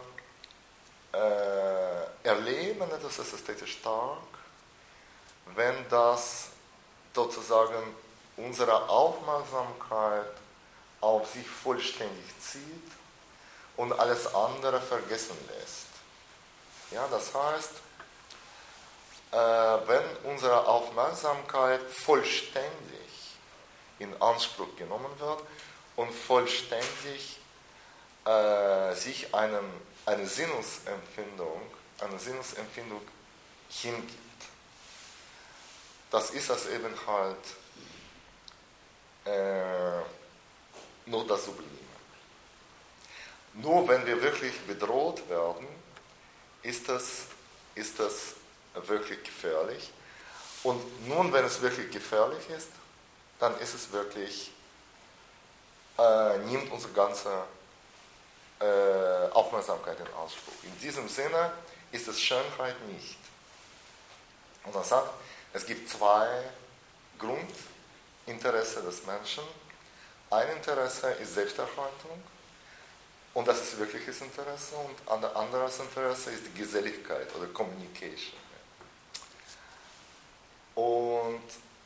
äh, erleben etwas als ästhetisch stark, wenn das sozusagen unsere Aufmerksamkeit auf sich vollständig zieht und alles andere vergessen lässt. Ja, das heißt, äh, wenn unsere Aufmerksamkeit vollständig in Anspruch genommen wird und vollständig äh, sich einem, eine Sinnesempfindung, eine Sinnesempfindung hingibt. Das ist das eben halt äh, nur das Sublime. Nur wenn wir wirklich bedroht werden, ist das, ist das wirklich gefährlich. Und nun, wenn es wirklich gefährlich ist, dann ist es wirklich, äh, nimmt unsere ganze äh, Aufmerksamkeit in Anspruch. In diesem Sinne ist es Schönheit nicht. Und er sagt, es gibt zwei Grundinteressen des Menschen. Ein Interesse ist Selbsterhaltung und das ist wirkliches Interesse und ein anderes Interesse ist die Geselligkeit oder Communication. Und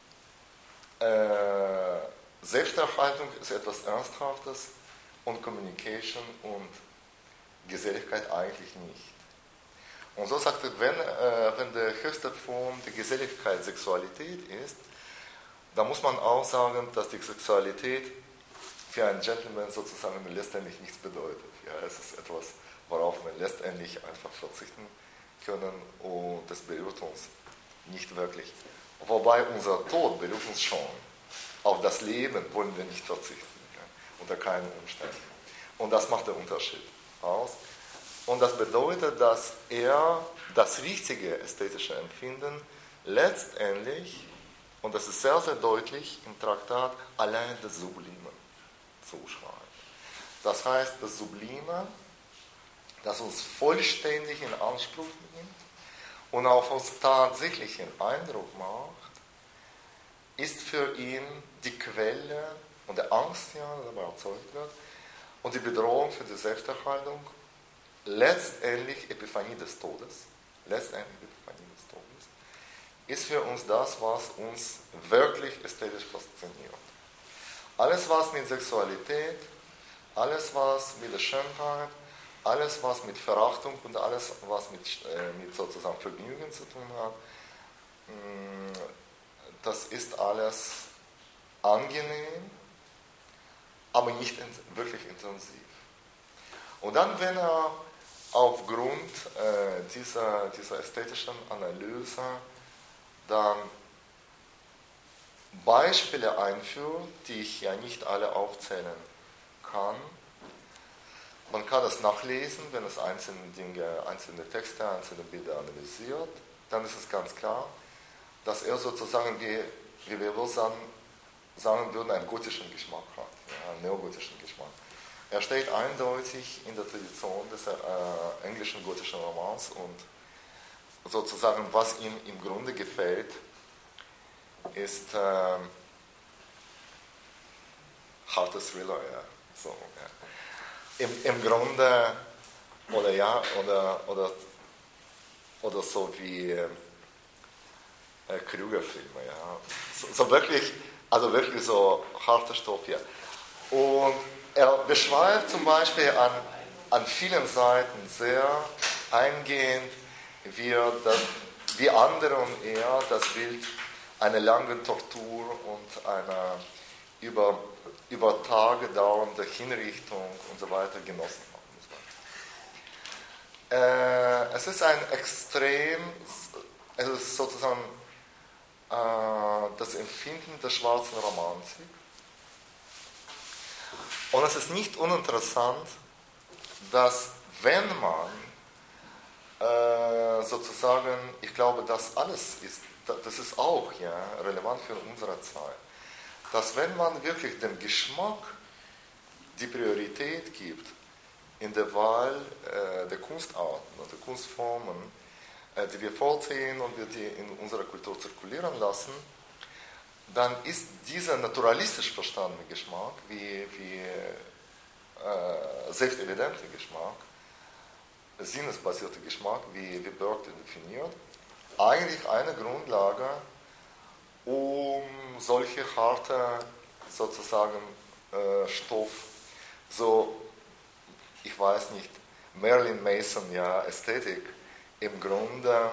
äh, Selbsterhaltung ist etwas Ernsthaftes und Communication und Geselligkeit eigentlich nicht. Und so sagt er, wenn, äh, wenn die höchste Form der Geselligkeit Sexualität ist, dann muss man auch sagen, dass die Sexualität für einen Gentleman sozusagen letztendlich nichts bedeutet. Ja, es ist etwas, worauf wir letztendlich einfach verzichten können und das berührt uns nicht wirklich. Wobei unser Tod berührt uns schon. Auf das Leben wollen wir nicht verzichten, ja, unter keinen Umständen. Und das macht den Unterschied aus. Und das bedeutet, dass er das richtige ästhetische Empfinden letztendlich, und das ist sehr, sehr deutlich im Traktat, allein das Sublime zuschreibt. Das heißt, das Sublime, das uns vollständig in Anspruch nimmt und auf uns tatsächlichen Eindruck macht, ist für ihn die Quelle und der Angst, ja, dabei erzeugt wird, und die Bedrohung für die Selbsterhaltung, letztendlich Epiphanie des Todes, letztendlich Epiphanie des Todes, ist für uns das, was uns wirklich ästhetisch fasziniert. Alles, was mit Sexualität, alles, was mit der Schönheit, alles, was mit Verachtung und alles, was mit, äh, mit sozusagen Vergnügen zu tun hat, mh, das ist alles angenehm, aber nicht in, wirklich intensiv. Und dann, wenn er aufgrund äh, dieser, dieser ästhetischen Analyse dann Beispiele einführt, die ich ja nicht alle aufzählen kann. Man kann das nachlesen, wenn es einzelne Dinge, einzelne Texte, einzelne Bilder analysiert, dann ist es ganz klar, dass er sozusagen, wie, wie wir wohl sagen, sagen würden, einen gotischen Geschmack hat, ja, einen neogotischen Geschmack. Er steht eindeutig in der Tradition des äh, englischen gotischen Romans und sozusagen, was ihm im Grunde gefällt, ist äh, harte Thriller, ja. So, ja. Im, Im Grunde, oder ja, oder, oder, oder so wie äh, Krüger-Filme, ja. So, so wirklich, also wirklich so harter Stoff, ja. Und er beschreibt zum Beispiel an, an vielen Seiten sehr eingehend, wie, er das, wie andere und er das Bild einer langen Tortur und einer über, über Tage dauernde Hinrichtung und so weiter genossen haben. Äh, es ist ein extrem, es ist sozusagen äh, das Empfinden der schwarzen Romantik. Und es ist nicht uninteressant, dass wenn man äh, sozusagen, ich glaube, das alles ist, das ist auch ja, relevant für unsere Zeit, dass wenn man wirklich dem Geschmack die Priorität gibt in der Wahl äh, der Kunstarten oder Kunstformen, äh, die wir vorziehen und wir die in unserer Kultur zirkulieren lassen, dann ist dieser naturalistisch verstandene Geschmack, wie, wie äh, selbstevidente Geschmack, sinnesbasierte Geschmack, wie, wie Burke definiert, eigentlich eine Grundlage, um solche harte, sozusagen, äh, Stoff, so, ich weiß nicht, Marilyn Mason, ja, Ästhetik, im Grunde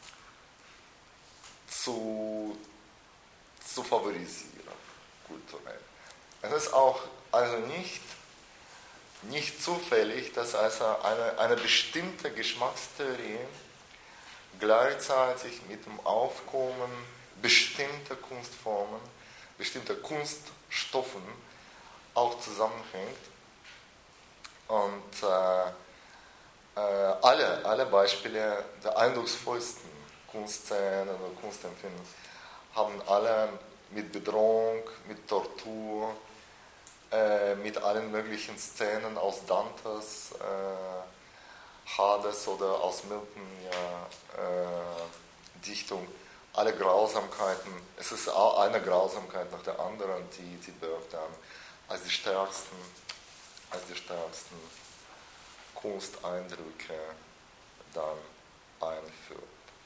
zu, zu favorisieren, kulturell. Es ist auch also nicht, nicht zufällig, dass also eine, eine bestimmte Geschmackstheorie gleichzeitig mit dem Aufkommen bestimmter Kunstformen, bestimmter Kunststoffen auch zusammenhängt. Und äh, äh, alle, alle Beispiele der eindrucksvollsten Kunstszenen oder Kunstempfinden haben alle mit Bedrohung, mit Tortur, äh, mit allen möglichen Szenen aus Dantes, äh, Hades oder aus Milton, ja, äh, Dichtung, alle Grausamkeiten, es ist eine Grausamkeit nach der anderen, die, die Burke dann als die stärksten, als die stärksten Kunsteindrücke dann einführt.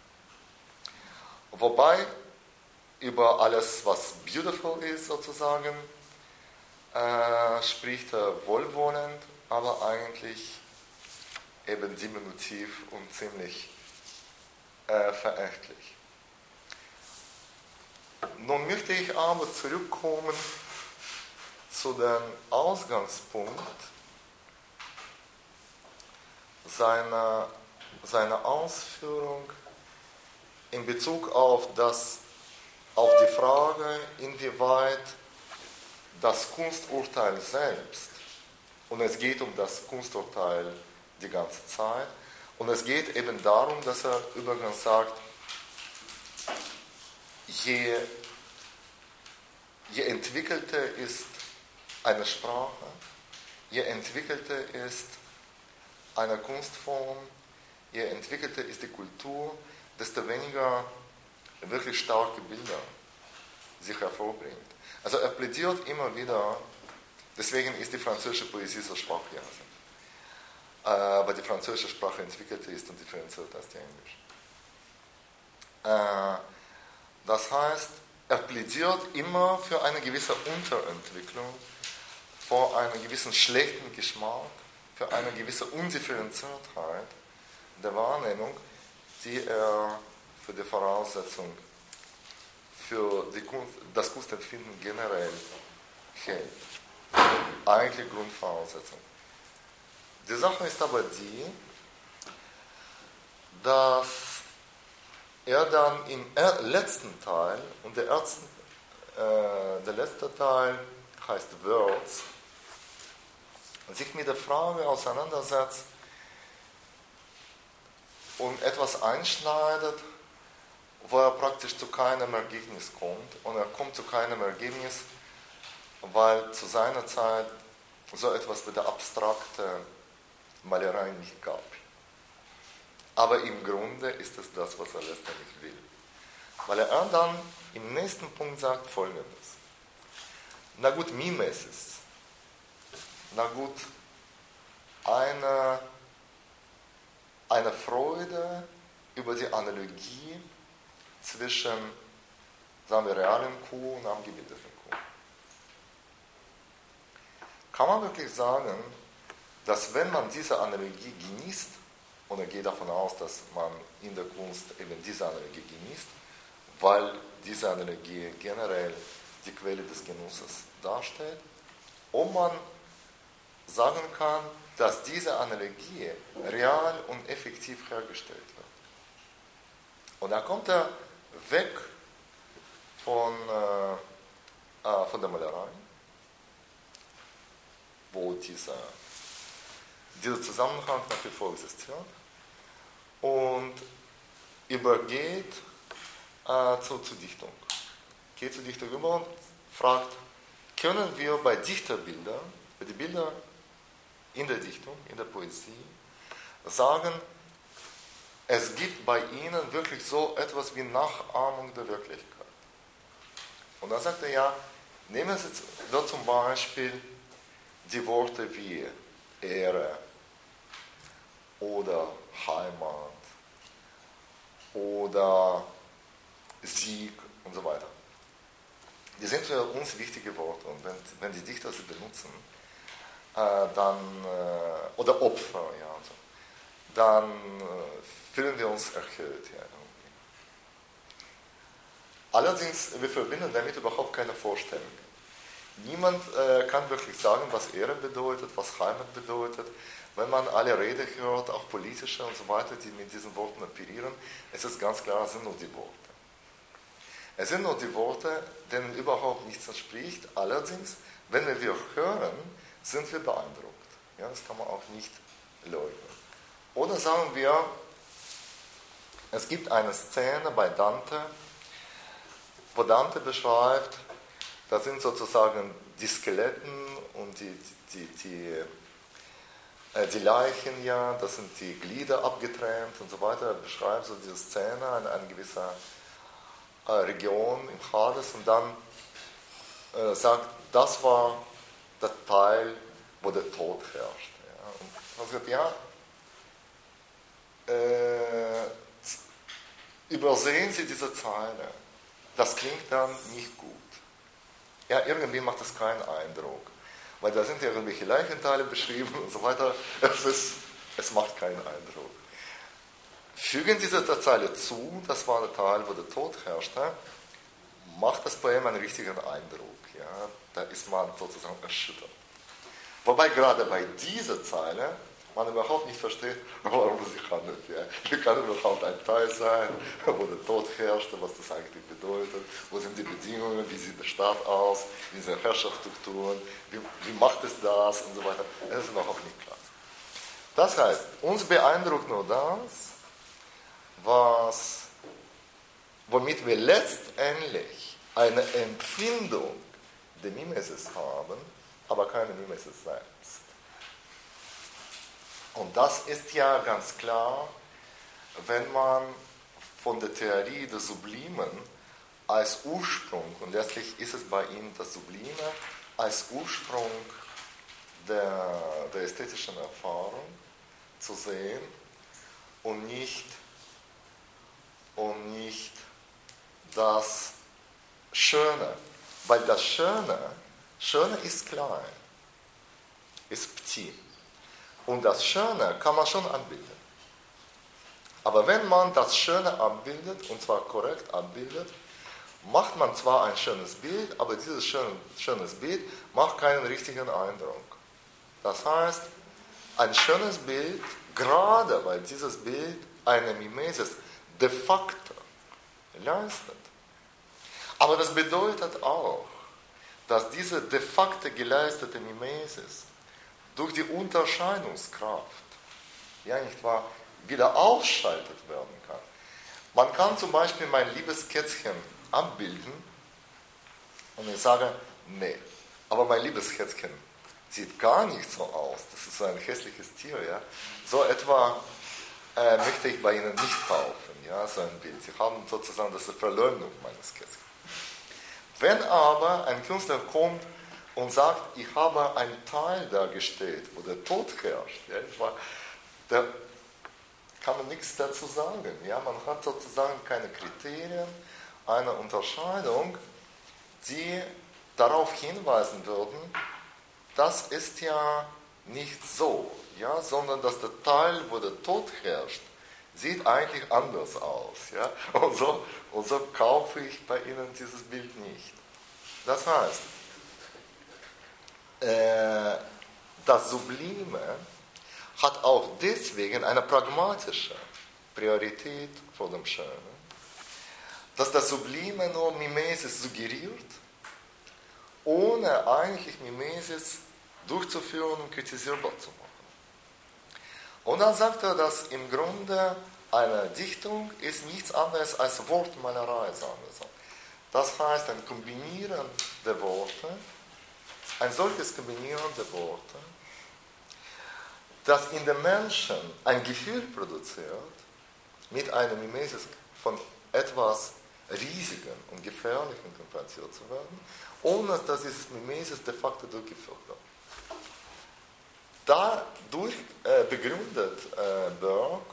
Wobei über alles, was beautiful ist sozusagen, äh, spricht er wohlwollend, aber eigentlich eben diminutiv und ziemlich äh, verächtlich. Nun möchte ich aber zurückkommen zu dem Ausgangspunkt seiner, seiner Ausführung in Bezug auf, das, auf die Frage, inwieweit das Kunsturteil selbst, und es geht um das Kunsturteil die ganze Zeit, und es geht eben darum, dass er übrigens sagt, je, je entwickelter ist eine Sprache, je entwickelter ist eine Kunstform, je entwickelter ist die Kultur, desto weniger wirklich starke Bilder sich hervorbringt. Also er plädiert immer wieder, deswegen ist die französische Poesie so schwach, ja, weil die französische Sprache entwickelter ist und differenzierter als die englische. Das heißt, er plädiert immer für eine gewisse Unterentwicklung, vor einem gewissen schlechten Geschmack, für eine gewisse Undifferenziertheit der Wahrnehmung, die er für die Voraussetzung für die Kunst, das Kunstempfinden generell hält. Eigentlich Grundvoraussetzung. Die Sache ist aber die, dass er dann im letzten Teil, und der, ersten, äh, der letzte Teil heißt Words, sich mit der Frage auseinandersetzt und etwas einschneidet, wo er praktisch zu keinem Ergebnis kommt. Und er kommt zu keinem Ergebnis, weil zu seiner Zeit so etwas wie der abstrakte Malerei nicht gab. Aber im Grunde ist es das, was er letztendlich will. Weil er dann im nächsten Punkt sagt Folgendes. Na gut, Mimesis. Na gut, eine, eine Freude über die Analogie zwischen, sagen wir, realem Q und abgebildeten Q. Kann man wirklich sagen, dass wenn man diese Analogie genießt, und er geht davon aus, dass man in der Kunst eben diese Analogie genießt, weil diese Analogie generell die Quelle des Genusses darstellt, ob man sagen kann, dass diese Analogie real und effektiv hergestellt wird. Und dann kommt er weg von, äh, äh, von der Malerei, wo dieser, dieser Zusammenhang nach wie vor existiert, und übergeht äh, zu, zur Dichtung. Geht zur Dichtung über und fragt, können wir bei Dichterbildern, bei den Bildern in der Dichtung, in der Poesie, sagen, es gibt bei ihnen wirklich so etwas wie Nachahmung der Wirklichkeit. Und dann sagt er, ja, nehmen Sie da zum Beispiel die Worte wie Ehre oder Heimat oder Sieg und so weiter. Die sind für uns wichtige Worte und wenn, wenn die Dichter sie benutzen, äh, dann, äh, oder Opfer, ja, also, dann äh, fühlen wir uns erhöht. Ja, allerdings, wir verbinden damit überhaupt keine Vorstellungen. Niemand äh, kann wirklich sagen, was Ehre bedeutet, was Heimat bedeutet. Wenn man alle Rede hört, auch politische und so weiter, die mit diesen Worten operieren, es ist ganz klar, es sind nur die Worte. Es sind nur die Worte, denen überhaupt nichts entspricht. Allerdings, wenn wir hören, sind wir beeindruckt. Ja, das kann man auch nicht leugnen. Oder sagen wir, es gibt eine Szene bei Dante, wo Dante beschreibt, da sind sozusagen die Skeletten und die, die, die, äh, die Leichen, ja, das sind die Glieder abgetrennt und so weiter. Er beschreibt so diese Szene, eine, eine gewisse äh, Region im Hades und dann äh, sagt, das war der Teil, wo der Tod herrscht. Ja. Und man sagt, ja, äh, übersehen Sie diese Zeile. Das klingt dann nicht gut. Ja, irgendwie macht das keinen Eindruck. Weil da sind ja irgendwelche Leichenteile beschrieben und so weiter. Es, ist, es macht keinen Eindruck. Fügen Sie dieser Zeile zu, das war der Teil, wo der Tod herrschte, macht das Poem einen richtigen Eindruck. Ja? Da ist man sozusagen erschüttert. Wobei gerade bei dieser Zeile man überhaupt nicht versteht, warum es sich handelt. Ja. Wie kann überhaupt ein Teil sein, wo der Tod herrscht, was das eigentlich bedeutet, wo sind die Bedingungen, wie sieht der Staat aus, wie sind Herrschaftsstrukturen, wie, wie macht es das und so weiter. Das ist überhaupt nicht klar. Das heißt, uns beeindruckt nur das, was, womit wir letztendlich eine Empfindung der Mimesis haben, aber keine Mimesis selbst. Und das ist ja ganz klar, wenn man von der Theorie des Sublimen als Ursprung, und letztlich ist es bei ihm das Sublime, als Ursprung der, der ästhetischen Erfahrung zu sehen und nicht, und nicht das Schöne. Weil das Schöne, Schöne ist klein, ist petit. Und das Schöne kann man schon abbilden. Aber wenn man das Schöne abbildet, und zwar korrekt abbildet, macht man zwar ein schönes Bild, aber dieses schöne, schönes Bild macht keinen richtigen Eindruck. Das heißt, ein schönes Bild, gerade weil dieses Bild eine Mimesis de facto leistet. Aber das bedeutet auch, dass diese de facto geleistete Mimesis durch die Unterscheidungskraft, ja nicht wahr, wieder ausschaltet werden kann. Man kann zum Beispiel mein liebes Kätzchen abbilden und ich sage, nee, aber mein liebes Kätzchen sieht gar nicht so aus, das ist so ein hässliches Tier, ja. So etwa äh, möchte ich bei Ihnen nicht kaufen, ja, so ein Bild. Sie haben sozusagen das ist eine Verleumdung meines Kätzchens. Wenn aber ein Künstler kommt und sagt, ich habe einen Teil dargestellt, wo der Tod herrscht, ja, da kann man nichts dazu sagen. Ja, man hat sozusagen keine Kriterien, eine Unterscheidung, die darauf hinweisen würden, das ist ja nicht so, ja, sondern dass der Teil, wo der Tod herrscht, sieht eigentlich anders aus. Ja? Und, so, und so kaufe ich bei Ihnen dieses Bild nicht. Das heißt, äh, das Sublime hat auch deswegen eine pragmatische Priorität vor dem Schönen, dass das Sublime nur Mimesis suggeriert, ohne eigentlich Mimesis durchzuführen und kritisierbar zu machen. Und dann sagt er, dass im Grunde eine Dichtung ist nichts anderes als Wortmalerei, sagen wir so. Das heißt, ein Kombinieren der Worte, ein solches Kombinieren der Worte, das in den Menschen ein Gefühl produziert, mit einer Mimesis von etwas Riesigem und Gefährlichem konfrontiert zu werden, ohne dass dieses Mimesis de facto durchgeführt wird. Dadurch äh, begründet äh, Burke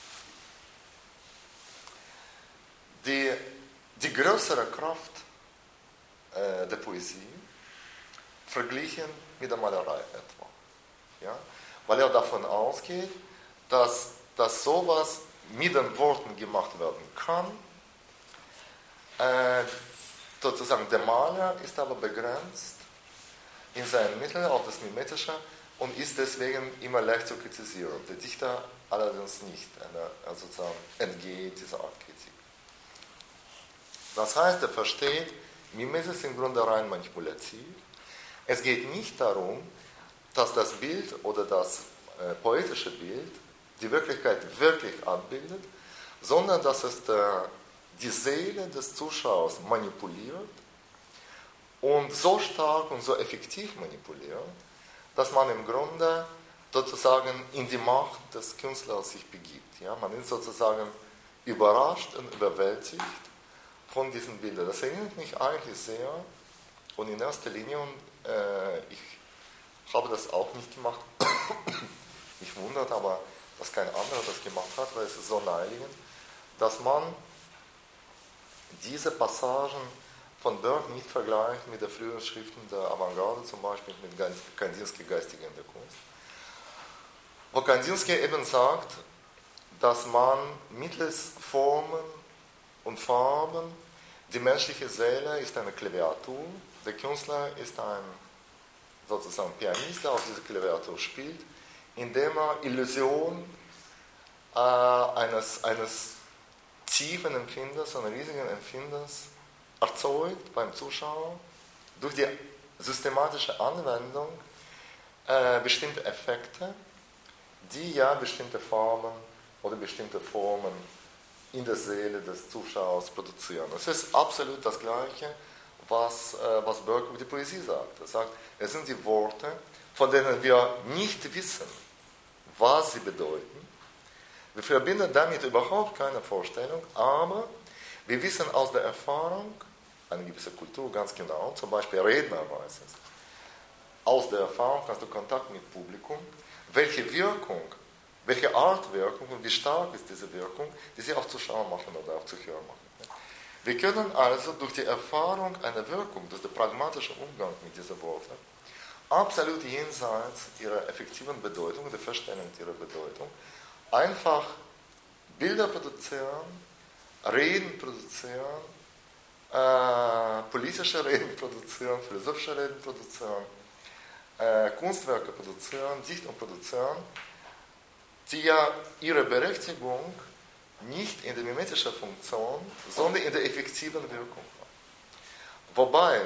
die, die größere Kraft äh, der Poesie verglichen mit der Malerei etwa. Ja? Weil er davon ausgeht, dass, dass sowas mit den Worten gemacht werden kann. Äh, sozusagen der Maler ist aber begrenzt in seinen Mitteln auf das Mimetische und ist deswegen immer leicht zu kritisieren. Der Dichter allerdings nicht. Er sozusagen entgeht dieser Art Kritik. Das heißt, er versteht, Mimesis ist im Grunde rein manipulativ. Es geht nicht darum, dass das Bild oder das äh, poetische Bild die Wirklichkeit wirklich abbildet, sondern dass es der, die Seele des Zuschauers manipuliert und so stark und so effektiv manipuliert, dass man im Grunde sozusagen in die Macht des Künstlers sich begibt. Ja? Man ist sozusagen überrascht und überwältigt von diesen Bildern. Das erinnert mich eigentlich sehr und in erster Linie, und äh, ich habe das auch nicht gemacht, mich wundert aber, dass kein anderer das gemacht hat, weil es ist so naheliegend, dass man diese Passagen von Burke nicht vergleicht mit den früheren Schriften der Avantgarde, zum Beispiel mit Kandinsky Geistige in der Kunst. Wo Kandinsky eben sagt, dass man mittels Formen und Farben, die menschliche Seele ist eine Klaviatur, der Künstler ist ein sozusagen Pianist, der auf dieser Klaviatur spielt, indem er Illusion äh, eines, eines tiefen Empfinders, eines riesigen Empfinders erzeugt beim Zuschauer durch die systematische Anwendung äh, bestimmter Effekte, die ja bestimmte Formen oder bestimmte Formen in der Seele des Zuschauers produzieren. Es ist absolut das Gleiche, was, äh, was Burke über die Poesie sagt. Er sagt, es sind die Worte, von denen wir nicht wissen, was sie bedeuten. Wir verbinden damit überhaupt keine Vorstellung, aber wir wissen aus der Erfahrung, eine gewisse Kultur ganz genau, zum Beispiel Redner weiß es, aus der Erfahrung hast du Kontakt mit Publikum, welche Wirkung, welche Art Wirkung und wie stark ist diese Wirkung, die sie auf Zuschauer machen oder auf Zuhörer machen. Wir können also durch die Erfahrung einer Wirkung, durch den pragmatischen Umgang mit diesen Worten, absolut jenseits ihrer effektiven Bedeutung, der Feststellung ihrer Bedeutung, einfach Bilder produzieren, Reden produzieren, äh, politische Reden produzieren, philosophische Reden produzieren, äh, Kunstwerke produzieren, Dichtung produzieren, die ja ihre Berechtigung nicht in der mimetischen Funktion, sondern in der effektiven Wirkung haben. Wobei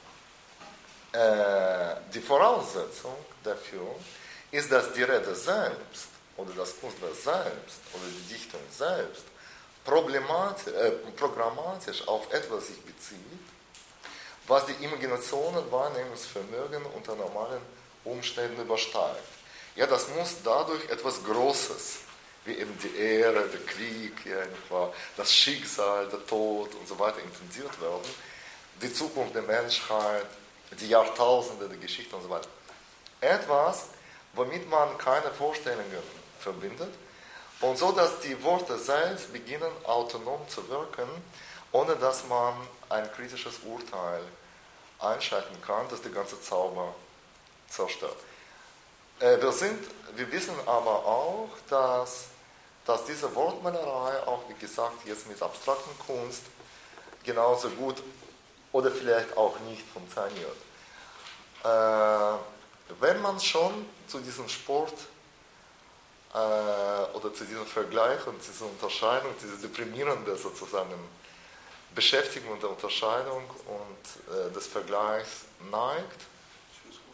äh, die Voraussetzung dafür ist, dass die Rede selbst oder das Kunstwerk selbst oder die Dichtung selbst problematisch, äh, programmatisch auf etwas sich bezieht, was die Imagination und Wahrnehmungsvermögen unter normalen Umständen übersteigt. Ja, das muss dadurch etwas Großes, wie eben die Ehre, der Krieg, ja, das Schicksal, der Tod und so weiter intensiert werden, die Zukunft der Menschheit, die Jahrtausende der Geschichte und so weiter. Etwas, womit man keine Vorstellungen verbindet und so, dass die Worte selbst beginnen autonom zu wirken, ohne dass man ein kritisches Urteil einschalten kann, das die ganze Zauber zerstört. Äh, wir, sind, wir wissen aber auch, dass, dass diese Wortmalerei auch, wie gesagt, jetzt mit abstrakten Kunst genauso gut oder vielleicht auch nicht funktioniert. Äh, wenn man schon zu diesem Sport äh, oder zu diesem Vergleich und dieser Unterscheidung, diese deprimierende sozusagen Beschäftigung und der Unterscheidung und äh, des Vergleichs neigt,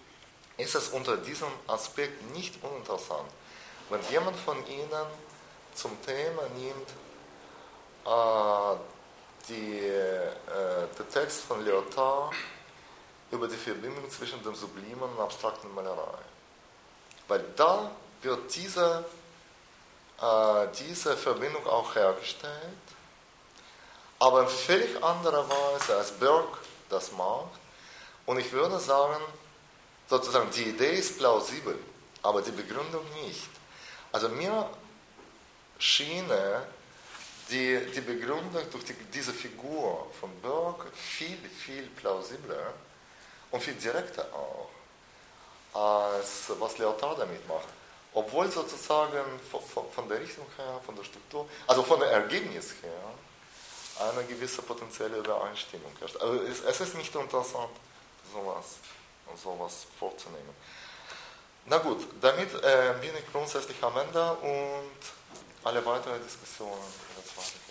ist es unter diesem Aspekt nicht uninteressant, wenn jemand von Ihnen zum Thema nimmt äh, die, äh, der Text von Lyotard über die Verbindung zwischen dem Sublimen und abstrakten Malerei. Weil da wird diese, äh, diese Verbindung auch hergestellt, aber in völlig anderer Weise, als Burke das macht. Und ich würde sagen, sozusagen, die Idee ist plausibel, aber die Begründung nicht. Also mir schien die, die Begründung durch die, diese Figur von Burke viel, viel plausibler und viel direkter auch, als was Lyotard damit macht. Obwohl sozusagen von, von der Richtung her, von der Struktur, also von dem Ergebnis her, eine gewisse potenzielle Übereinstimmung herrscht. Aber es, es ist nicht interessant, sowas, sowas vorzunehmen. Na gut, damit äh, bin ich grundsätzlich am Ende und alle weiteren Diskussionen in der zweiten